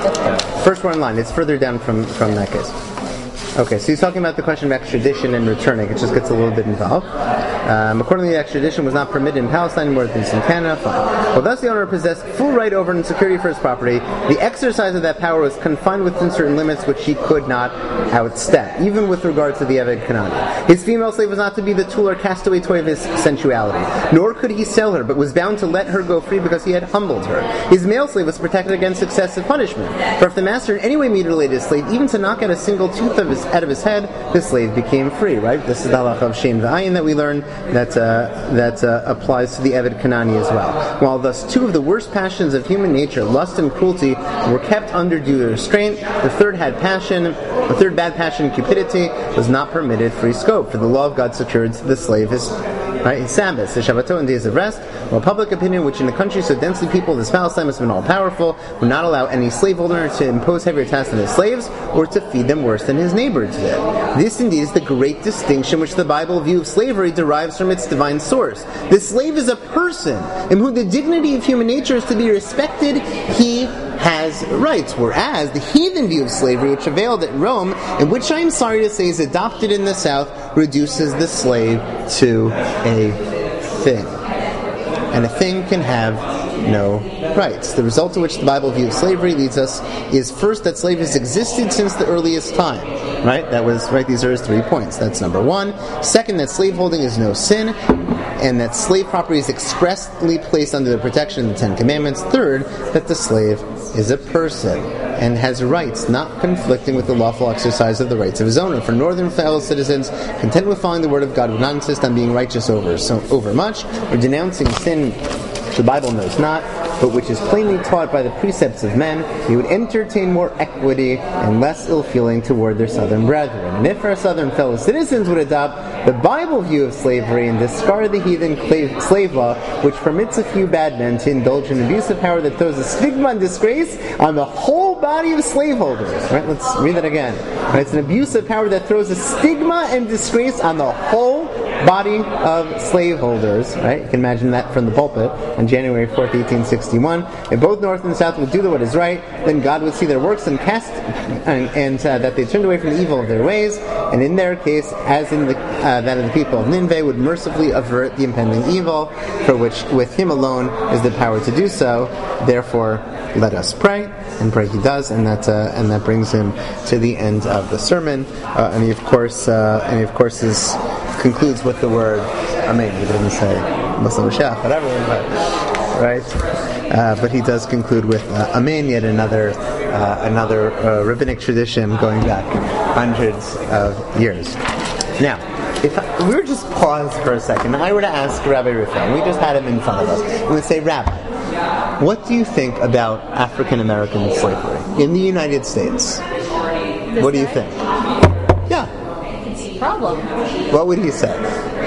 First word on the line. It's further down from, from that case. Okay, so he's talking about the question of extradition and returning. It just gets a little bit involved. Um, accordingly, extradition was not permitted in Palestine anymore than in Canada. Fine. Well, thus the owner possessed full right over and security for his property. The exercise of that power was confined within certain limits which he could not outstep, even with regard to the Eved Kanani. His female slave was not to be the tool or castaway toy of his sensuality, nor could he sell her, but was bound to let her go free because he had humbled her. His male slave was protected against excessive punishment, for if the master in any way mutilated his slave, even to knock out a single tooth of his out of his head, the slave became free. Right? This is the halacha of Shem v'ayin that we learn that uh, that uh, applies to the Eved Kanani as well. While thus two of the worst passions of human nature, lust and cruelty, were kept under due restraint, the third had passion, the third bad passion, cupidity, was not permitted free scope. For the law of God secured to the slave his right, his Sabbath, his Shabbatot, and days of rest. While public opinion, which in a country so densely peopled as Palestine must have been all-powerful, would not allow any slaveholder to impose heavier tasks on his slaves, or to feed them worse than his neighbors did. This indeed is the great distinction which the Bible view of slavery derives from its divine source. The slave is a person, in whom the dignity of human nature is to be respected. He has rights, whereas the heathen view of slavery, which prevailed at Rome, and which I am sorry to say is adopted in the South, reduces the slave to a thing. And a thing can have no rights. The result to which the Bible views slavery leads us is first that slavery has existed since the earliest time. Right? That was, right, these are his three points. That's number one. Second, that slaveholding is no sin, and that slave property is expressly placed under the protection of the Ten Commandments. Third, that the slave is a person and has rights not conflicting with the lawful exercise of the rights of his owner. For northern fellow citizens, content with following the word of God, would not insist on being righteous over so over much, or denouncing sin the Bible knows not, but which is plainly taught by the precepts of men. He would entertain more equity and less ill-feeling toward their southern brethren. And if our southern fellow citizens would adopt the Bible view of slavery and discard the heathen slave law, which permits a few bad men to indulge in abusive power that throws a stigma and disgrace on the whole body of slaveholders. Right? Let's read that again. Right? It's an abusive power that throws a stigma and disgrace on the whole body of slaveholders. Right? You can imagine that from the pulpit on January fourth, eighteen sixty-one. If both North and South would do what is right, then God would see their works and cast, and, and uh, that they turned away from the evil of their ways, and in their case, as in the, uh, that of the people of Nineveh, would mercifully avert the impending evil, for which with Him alone is the power to do so. Therefore, let us pray, and pray He does, and that uh, and that brings him to the end of the sermon. Uh, and he, of course, uh, and he, of course, is concludes with the word Amen. He doesn't say Muslim Mashiach, whatever, but right. Uh, but he does conclude with uh, Amen, yet another uh, another uh, rabbinic tradition going back hundreds of years. Now, if I, we were just pause for a second, and I were to ask Rabbi Raphael, we just had him in front of us, and we say, Rabbi, what do you think about African American slavery in the United States? This what do you guy? think? Yeah. It's a problem. What would he say?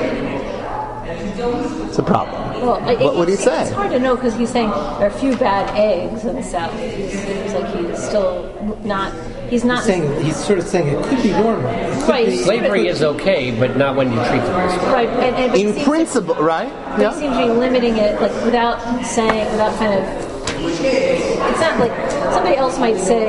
It's a problem. Well, it, what would he it's, say? It's hard to know because he's saying there are a few bad eggs in the South. He seems like he's still not. He's not. He's, saying, he's sort of saying it could be normal. It could Right. be- Slavery is okay, but not when you treat them this way. Right. And, and, but he In seems principle, right? To, but he seems to be limiting it, like without saying, without kind of. It's not like somebody else might say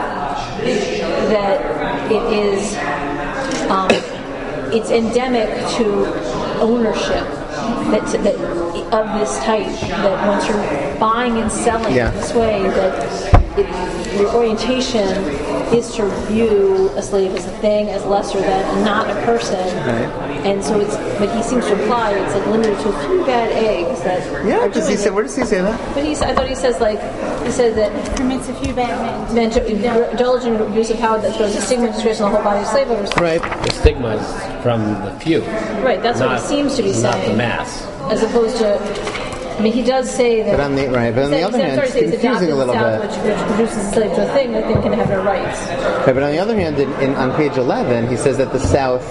that it is. Um, it's endemic to ownership that, that of this type. That once you're buying and selling Yeah. this way, that it, your orientation is to view a slave as a thing, as lesser than, and not a person. Right. And so it's, but he seems to imply it's like limited to a few bad eggs that. Yeah, are does he doing say, it. where does he say that? But he, I thought he says like he said that Permits a few bad men. men to indulge in abuse of power that throws a stigma and disgrace on the whole body of slave owners. Right. The stigma is from the few, Right. That's not, what he seems to be not saying. the mass. As opposed to, I mean, he does say that. But on the right, but on the he other said- hand, sorry, it's he says confusing a little adopted bit. the South, which, which produces a slave to a thing, that thing can have no rights. Right, but on the other hand, in, in, on page eleven, he says that the South,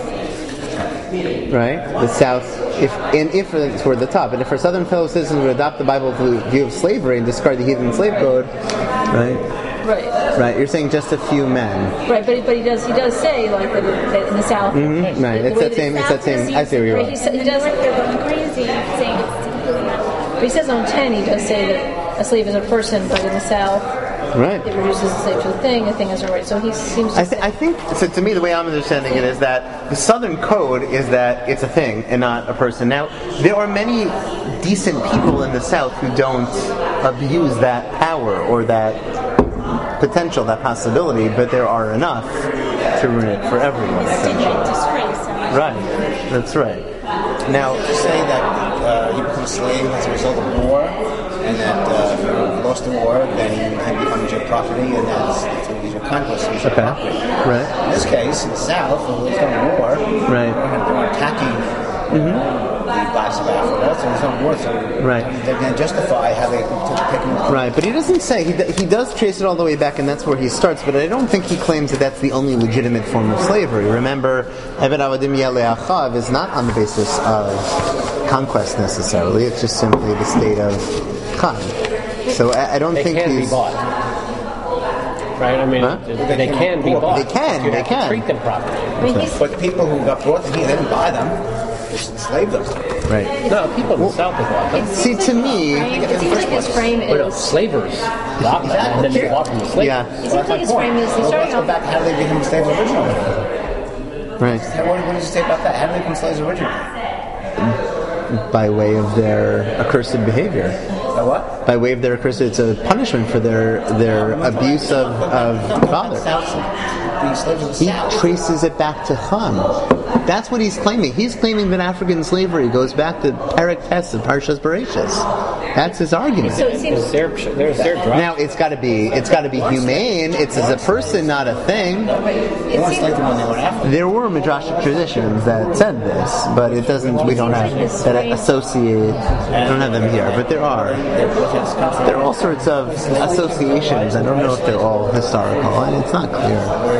right, the South, if and if it's toward the top, and if our Southern fellow citizens would adopt the Bible view of slavery and discard the heathen slave code, right, Right. right, you're saying just a few men, Right, but, but he does he does say like that, that in the South. Mhm, right, the it's way that same, it's South that same. I see where you're Right, he, at. sa- he does. They're going crazy saying it's completely not. But he says on ten, he does say that a slave is a person, but in the South, Right. it reduces a slave to a thing. A thing has a right. So he seems to I, say. th- I think, so to me, the way I'm understanding it is that the Southern code is that it's a thing and not a person. Now, there are many decent people in the South who don't abuse that power or that potential, that possibility, but there are enough to ruin it for everyone. essentially. Disgrace. Right, that's right. Now, To say that uh, he becomes a slave as a result of war, and that uh, if you lost the war, then he becomes your property, and that's if he's your conquest, he's your okay, property. right, In this case, in the South, when there's no war, Right. they're attacking mm-hmm. the blacks of Africa, so there's no war, so Right. they're going to justify how they took taking right. But he doesn't say, he, d- he does trace it all the way back, and that's where he starts, but I don't think he claims that that's the only legitimate form of slavery. Remember, Eved Avadim Yelei Achav is not on the basis of conquest necessarily, it's just simply the state of Chai. So I, I don't They think can be he's... bought. Right? I mean, Huh? they can be bought. They can, You they have to can. treat them properly. I mean, he's, But the people who got brought here, they didn't buy them, they just enslaved them. Right. No, people in the South have bought them. See, to me... it seems like his frame But no, is. slavers bought them, and then they bought from the slavers. Yeah, It seems like his frame is. He's Well, starting let's go off. back, how did they become slaves originally? right. How- What, what does it say about that? How did they become slaves originally? By way of their accursed behavior. By what? By way of their accursed... It's a punishment for their, their abuse of, of the father. The slaves of the He South. traces it back to Ham. That's what he's claiming. He's claiming that African slavery goes back to Perek Tes of Parshas Bereshis. That's his argument. So it seems. There's their, there's their drop. Now it's got to be it's got to be humane. It's as a person, not a thing. They weren't enslaved when they were in Africa. There were midrashic traditions that said this, but it doesn't. We don't have that associate. I don't have them here, but there are. There are all sorts of associations. I don't know if they're all historical, and it's not clear.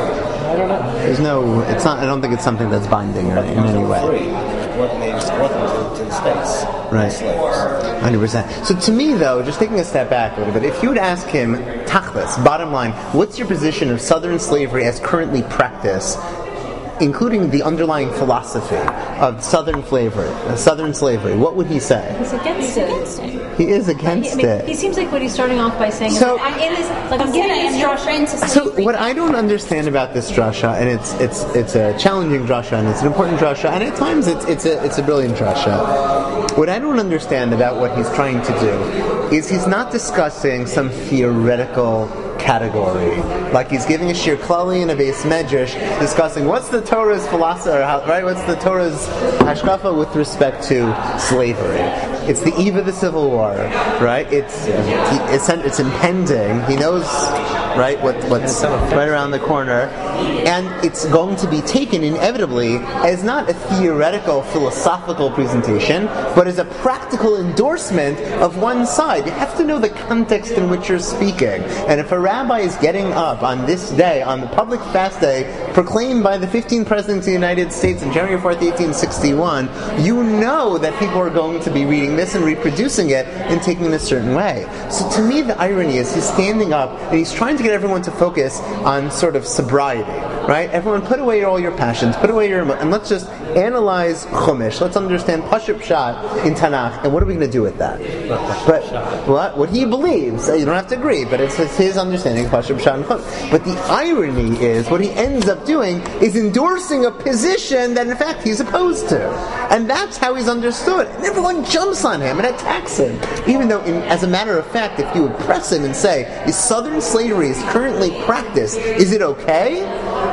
I don't know. There's no. It's not. I don't think it's something that's binding or in any way. What they just brought them to, to the States. Right. Slaves. one hundred percent. So to me, though, just taking a step back a little bit, if you would ask him, Tachlis, bottom line, what's your position of Southern slavery as currently practiced, including the underlying philosophy of Southern slavery, uh, Southern slavery, what would he say? He's against it. He is I against mean, it. he seems like what he's starting off by saying. So- is like, I'm in this, like I'm Said giving I am this no drasha. friend to So slavery. what I don't understand about this drasha, and it's it's it's a challenging drasha, and it's an important drasha, and at times it's it's a it's a brilliant drasha. What I don't understand about what he's trying to do is he's not discussing some theoretical category, like he's giving a shir klali and a base medrash, discussing what's the Torah's philosophy, or how, right? What's the Torah's hashkafa with respect to slavery? It's the eve of the Civil War, right? It's it's it's impending. He knows, right, what what's right around the corner, and it's going to be taken inevitably as not a theoretical philosophical presentation, but as a practical endorsement of one side. You have to know the context in which you're speaking, and if a rabbi is getting up on this day, on the public fast day proclaimed by the fifteenth President of the United States on January fourth, eighteen sixty-one, you know that people are going to be reading this and reproducing it and taking it a certain way. So to me, the irony is he's standing up and he's trying to get everyone to focus on sort of sobriety, right? Everyone put away all your passions, put away your emo- and let's just analyze Chumash. Let's understand Pashup Pshat in Tanakh, and what are we going to do with that? But what what he believes, you don't have to agree, but it's his understanding of Pashup Pshat and Chumash. But the irony is, what he ends up doing is endorsing a position that in fact he's opposed to, and that's how he's understood. And everyone jumps on him and attacks him, even though, in, as a matter of fact, if you would press him and say, "Is Southern slavery is currently practiced? Is it okay?"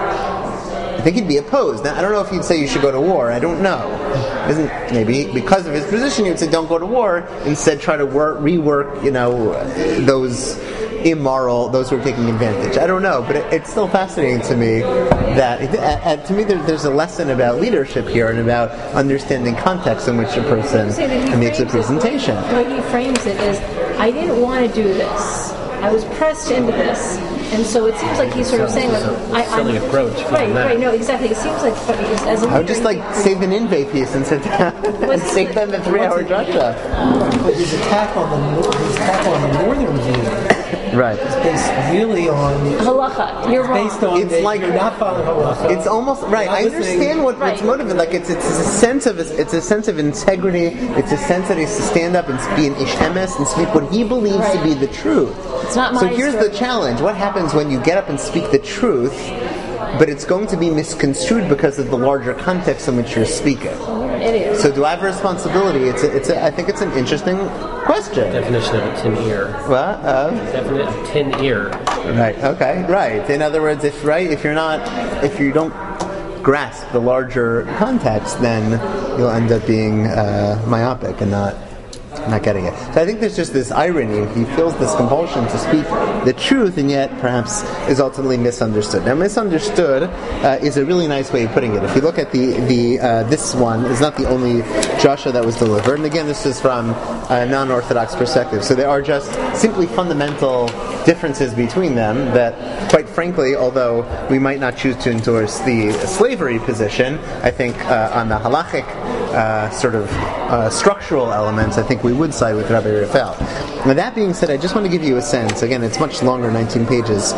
I think he'd be opposed. Now, I don't know if he'd say you should go to war. I don't know. Isn't maybe because of his position, he would say don't go to war. Instead, try to work, rework, you know, those immoral, those who are taking advantage. I don't know, but it, it's still fascinating to me that, it, uh, to me, there, there's a lesson about leadership here and about understanding context in which a person makes a presentation. It, the way he frames it is, I didn't want to do this. I was pressed into this. And so it seems like he's sort of saying, like, I, I'm... silly approach. Right, right, no, exactly. It seems like, as a I would just, like, save an Inve piece and sit down and take them the three-hour drasha. But his attack on the his attack on the northern view, right, is based really on halacha. You're wrong. Based on it's the, like you're not following halacha. It's almost right. I understand what, what's motivated. Like it's it's a sense of it's a sense of integrity. It's a sense that he's to stand up and be an ish emes and speak what he believes right. to be the truth. It's not my so here's story. the challenge: what happens when you get up and speak the truth, but it's going to be misconstrued because of the larger context in which you're speaking? It is. So do I have a responsibility? It's a, it's a, I think it's an interesting question. Definition of a tin ear. What? Uh, Definition of tin ear. Right. Okay. Right. In other words, if right, if you're not, if you don't grasp the larger context, then you'll end up being uh, myopic and not not getting it. So I think there's just this irony. He feels this compulsion to speak the truth, and yet perhaps is ultimately misunderstood. Now, misunderstood uh, is a really nice way of putting it. If you look at the the uh, this one is not the only drasha that was delivered, and again, this is from a non-orthodox perspective. So there are just simply fundamental differences between them that, quite frankly, although we might not choose to endorse the slavery position, I think uh, on the halachic uh, sort of uh, structural elements, I think we would side with Rabbi Raphael. Now, that being said, I just want to give you a sense. Again, it's much longer, nineteen pages,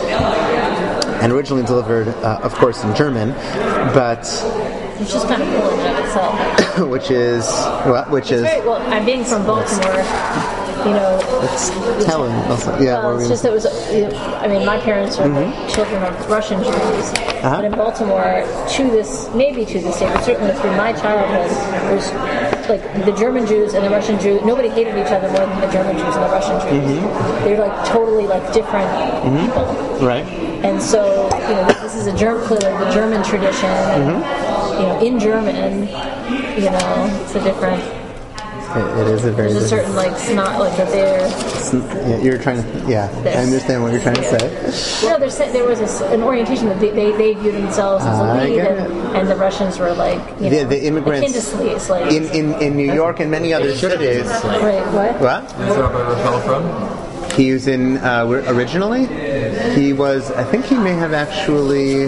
and originally delivered, uh, of course, in German, but it's just kind of cool in and of itself. which is what? Which it's is very, well, I'm being from Baltimore. You know, it's telling. Also, yeah, well, it's just that it was. You know, I mean, my parents are mm-hmm. the children of Russian Jews, uh-huh. but in Baltimore, to this, maybe to this day, but certainly through my childhood, there's like the German Jews and the Russian Jews. Nobody hated each other more than the German Jews and the Russian Jews. Mm-hmm. They're like totally like different mm-hmm. people, right? And so, you know, this is a German, clearly the German tradition. Mm-hmm. You know, in German, you know, it's a different. It, it is a very. There's a certain like snot, like that they're. Yeah, you're trying to. Yeah, this. I understand what you're trying yeah. to say. No, there's there was a, an orientation that they, they, they view themselves as a lead, and, and the Russians were like you know, the, the immigrants slaves. in, in in New York and many other cities. Right. What? What? Where's Rabbi Raphael from? He was in uh, originally. He was. I think he may have actually.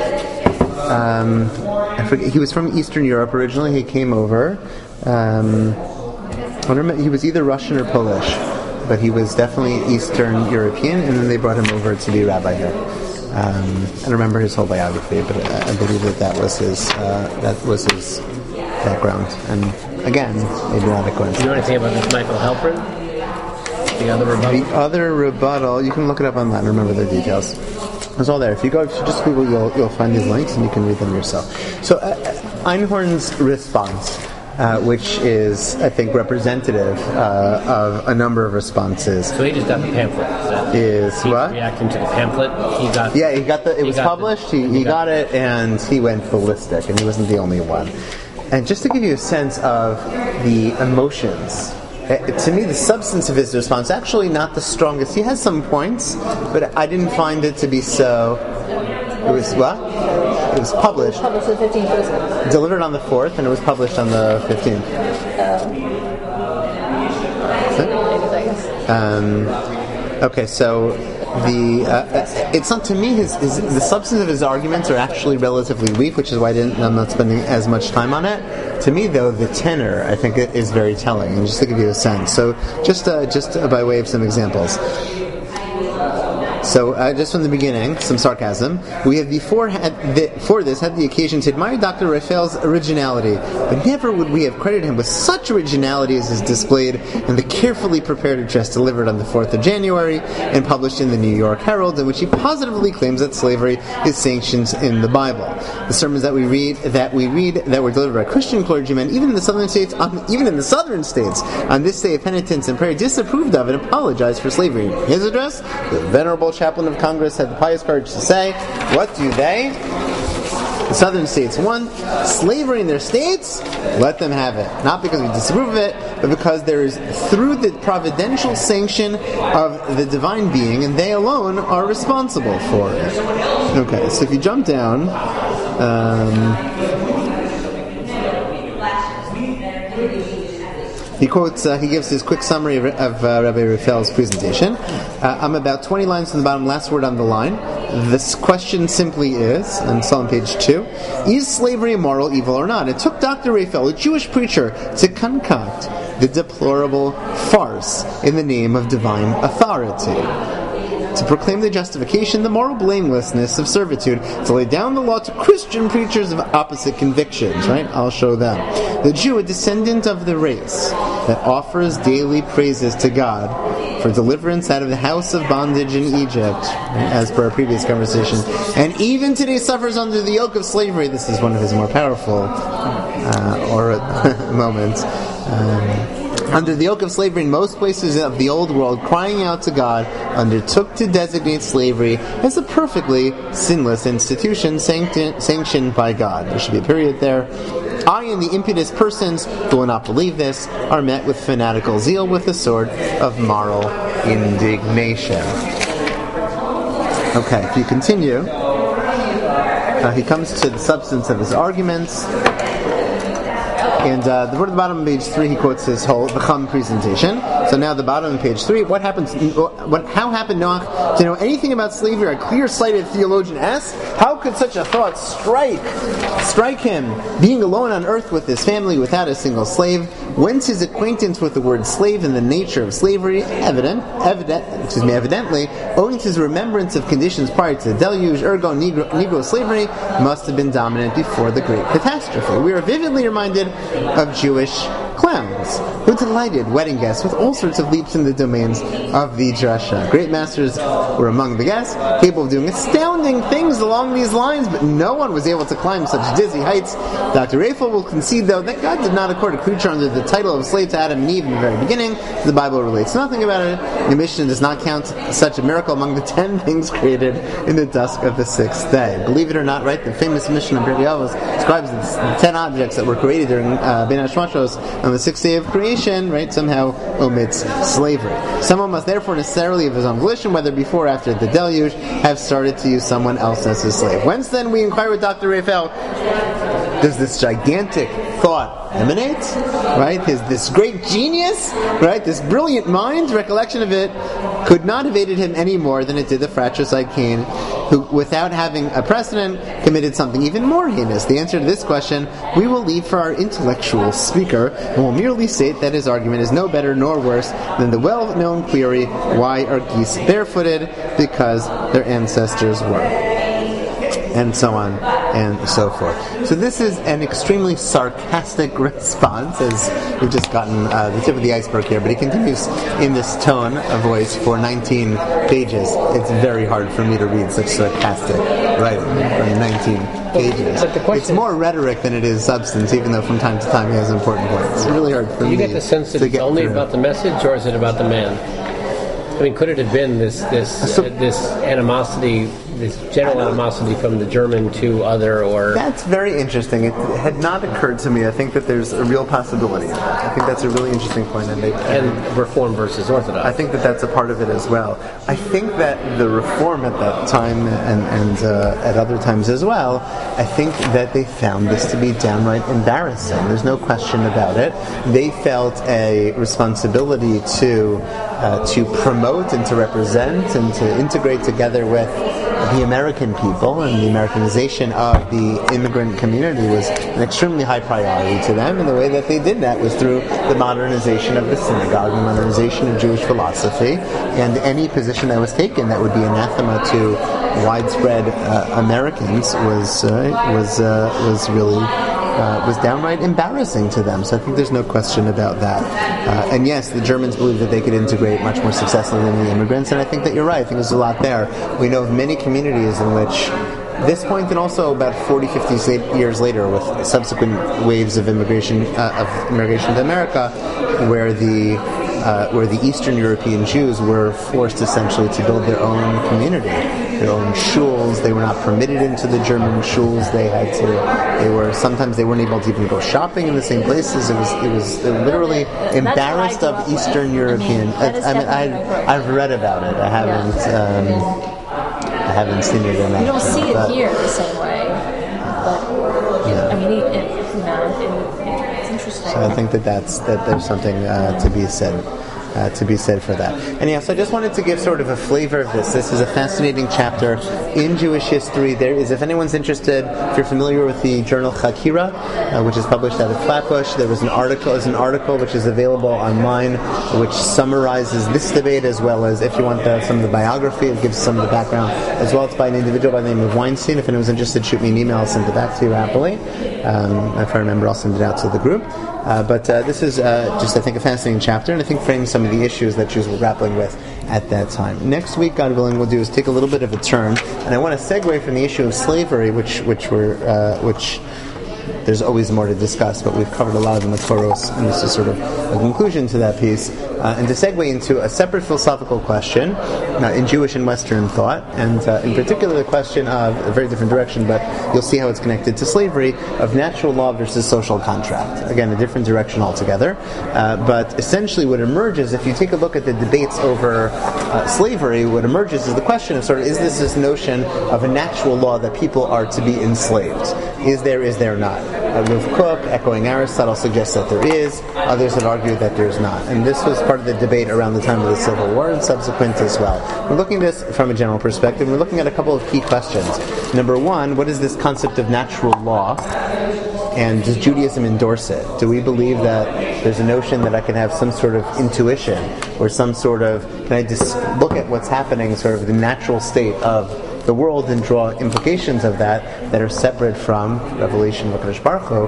Um, I forget. He was from Eastern Europe originally. He came over. Um, I remember he was either Russian or Polish, but he was definitely Eastern European, and then they brought him over to be rabbi here. Um, I don't remember his whole biography, but I, I believe that that was his uh, that was his background. And again, maybe not a coincidence. You want to say about this Michael Halperin? The other rebuttal. The other rebuttal, you can look it up online. I remember the details. It's all there. If you go, if you just Google, you'll you'll find these links, and you can read them yourself. So uh, Einhorn's response. Uh, which is, I think, representative uh, of a number of responses. So he just got the pamphlet. Is He's what? reacting to the pamphlet. He got. Yeah, he got the. It was published. The, he, he, he got, got it, and he went ballistic, and he wasn't the only one. And just to give you a sense of the emotions, uh, to me, the substance of his response actually not the strongest. He has some points, but I didn't find it to be so. It was what? It was published. Published the fifteenth. Delivered on the fourth, and it was published on the fifteenth. Um, okay, so the uh, it's not to me his, his the substance of his arguments are actually relatively weak, which is why I didn't, I'm not spending as much time on it. To me, though, the tenor I think is very telling, and just to give you a sense. So just uh, just uh, by way of some examples. So, uh, just from the beginning, some sarcasm. We have before had the, before this had the occasion to admire Doctor Raphael's originality, but never would we have credited him with such originality as is displayed in the carefully prepared address delivered on the fourth of January and published in the New York Herald, in which he positively claims that slavery is sanctioned in the Bible. The sermons that we read that we read that were delivered by Christian clergymen, even in the southern states, um, even in the southern states, on this day of penitence and prayer, disapproved of and apologized for slavery. In his address, the venerable chaplain of Congress had the pious courage to say, "What do they, the southern states, want? Slavery in their states? Let them have it. Not because we disapprove of it, but because there is, through the providential sanction of the divine being, and they alone are responsible for it." Okay, so if you jump down, um, He quotes, uh, he gives his quick summary of, of uh, Rabbi Raphael's presentation. Uh, I'm about twenty lines from the bottom, last word on the line. This question simply is, and it's on page two, is slavery a moral evil or not? It took Doctor Raphael, a Jewish preacher, to concoct the deplorable farce in the name of divine authority, to proclaim the justification, the moral blamelessness of servitude, to lay down the law to Christian preachers of opposite convictions, right? I'll show them. The Jew, a descendant of the race that offers daily praises to God for deliverance out of the house of bondage in Egypt, as per our previous conversation, and even today suffers under the yoke of slavery. This is one of his more powerful uh, or moments. Um, Under the yoke of slavery in most places of the old world, crying out to God, undertook to designate slavery as a perfectly sinless institution sancti- sanctioned by God. There should be a period there. I and the impious persons who will not believe this are met with fanatical zeal with the sword of moral indignation. Okay, if you continue, uh, he comes to the substance of his arguments. And uh, the word at the bottom of page three, he quotes his whole the Chum presentation. So now the bottom of page three, what happens? What? How happened Noach to know anything about slavery? A clear-sighted theologian asks, how could such a thought strike strike him, being alone on earth with his family without a single slave? Whence his acquaintance with the word slave and the nature of slavery? Evident, evident, excuse me, evidently, owing to his remembrance of conditions prior to the deluge, ergo Negro, Negro slavery must have been dominant before the great catastrophe. We are vividly reminded of Jewish clowns who delighted wedding guests with all sorts of leaps in the domains of the drasha. Great masters were among the guests, capable of doing astounding things along these lines, but no one was able to climb such dizzy heights. Doctor Raphael will concede, though, that God did not accord a creature under the title of slave to Adam and Eve in the very beginning. The Bible relates nothing about it. The Mishnah does not count such a miracle among the ten things created in the dusk of the sixth day. Believe it or not, right, the famous Mishnah of Rabbi Yavos describes the ten objects that were created during uh, Ben Hashmashos on the sixth day of creation, right, somehow omits slavery. Someone must therefore necessarily of his own volition, whether before or after the deluge, have started to use someone else as his slave. Whence then, we inquire with Doctor Raphael, does this gigantic thought emanate? Right? His, this great genius, right? This brilliant mind, recollection of it, could not have aided him any more than it did the fratricide Cain, who, without having a precedent, committed something even more heinous. The answer to this question we will leave for our intellectual speaker, and will merely state that his argument is no better nor worse than the well-known query, why are geese barefooted? Because their ancestors were. And so on and so forth. So this is an extremely sarcastic response, as we've just gotten uh, the tip of the iceberg here, but he continues in this tone of voice for nineteen pages. It's very hard for me to read such sarcastic writing for nineteen pages. But the question, it's more rhetoric than it is substance, even though from time to time he has important points. It's really hard for you me to get the sense that it's only through. About the message, or is it about the man? I mean, could it have been this this uh, this animosity, this general animosity from the German to other, or... That's very interesting. It had not occurred to me. I think that there's a real possibility. I think that's a really interesting point. And, they, and Reform versus Orthodox. I think that that's a part of it as well. I think that the Reform at that time, and, and uh, at other times as well, I think that they found this to be downright embarrassing. There's no question about it. They felt a responsibility to uh, to promote and to represent and to integrate together with the American people, and the Americanization of the immigrant community was an extremely high priority to them, and the way that they did that was through the modernization of the synagogue, the modernization of Jewish philosophy, and any position that was taken that would be anathema to widespread uh, Americans was uh, was uh, was really uh, was downright embarrassing to them. So I think there's no question about that. Uh, and yes, the Germans believed that they could integrate much more successfully than the immigrants, and I think that you're right. I think there's a lot there. We know of many communities in which this point, and also about forty, fifty years later, with subsequent waves of immigration uh, of immigration to America, where the uh, where the Eastern European Jews were forced essentially to build their own community, their own shuls. They were not permitted into the German shuls. They had to. They were sometimes they weren't able to even go shopping in the same places. It was it was they were literally embarrassed of Eastern European. I mean, I mean I, I've read about it. I haven't. Yeah. Um, I haven't seen it in that. You don't see it but, here the same way, but yeah. I mean, it, it, you know, it, it's interesting. So I think that that's that there's something uh, to be said. Uh, to be said for that. And yes, I just wanted to give sort of a flavor of this. This is a fascinating chapter in Jewish history. There is, if anyone's interested, if you're familiar with the journal Chakira, uh, which is published out of Flatbush, there was an article, is an article which is available online, which summarizes this debate, as well as, if you want the, some of the biography, it gives some of the background, as well. It's by an individual by the name of Weinstein. If anyone's interested, shoot me an email. I'll send it back to you happily. Um, if I remember, I'll send it out to the group. Uh, but uh, this is uh, just, I think, a fascinating chapter, and I think frames some of the issues that Jews were grappling with at that time. Next week, God willing, we'll do is take a little bit of a turn, and I want to segue from the issue of slavery, which which were uh, which. There's always more to discuss, but we've covered a lot of the Makoros, and this is sort of a conclusion to that piece. Uh, and to segue into a separate philosophical question uh, in Jewish and Western thought, and uh, in particular the question of a very different direction, but you'll see how it's connected to slavery, of natural law versus social contract. Again, a different direction altogether. Uh, but essentially what emerges, if you take a look at the debates over uh, slavery, what emerges is the question of sort of, is this this notion of a natural law that people are to be enslaved? Is there, is there not? Uh, Rav Kook, echoing Aristotle, suggests that there is. Others have argued that there's not. And this was part of the debate around the time of the Civil War and subsequent as well. We're looking at this from a general perspective. We're looking at a couple of key questions. Number one, what is this concept of natural law? And does Judaism endorse it? Do we believe that there's a notion that I can have some sort of intuition or some sort of, can I just look at what's happening, sort of the natural state of the world, and draw implications of that that are separate from revelation of HaKadosh Baruch Hu,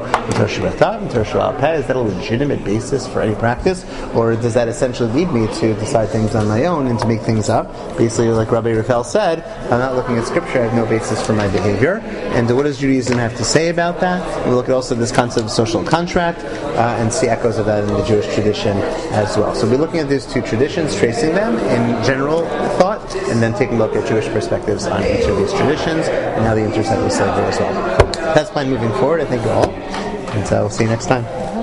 is that a legitimate basis for any practice, or does that essentially lead me to decide things on my own and to make things up? Basically, like Rabbi Raphael said, I'm not looking at scripture, I have no basis for my behavior. And what does Judaism have to say about that? And we look at also this concept of social contract uh, and see echoes of that in the Jewish tradition as well. So we're looking at these two traditions, tracing them in general thought, and then taking a look at Jewish perspectives on each of these traditions and how they intersect with slavery as well. That's plan moving forward. I thank you all, and uh, we'll see you next time.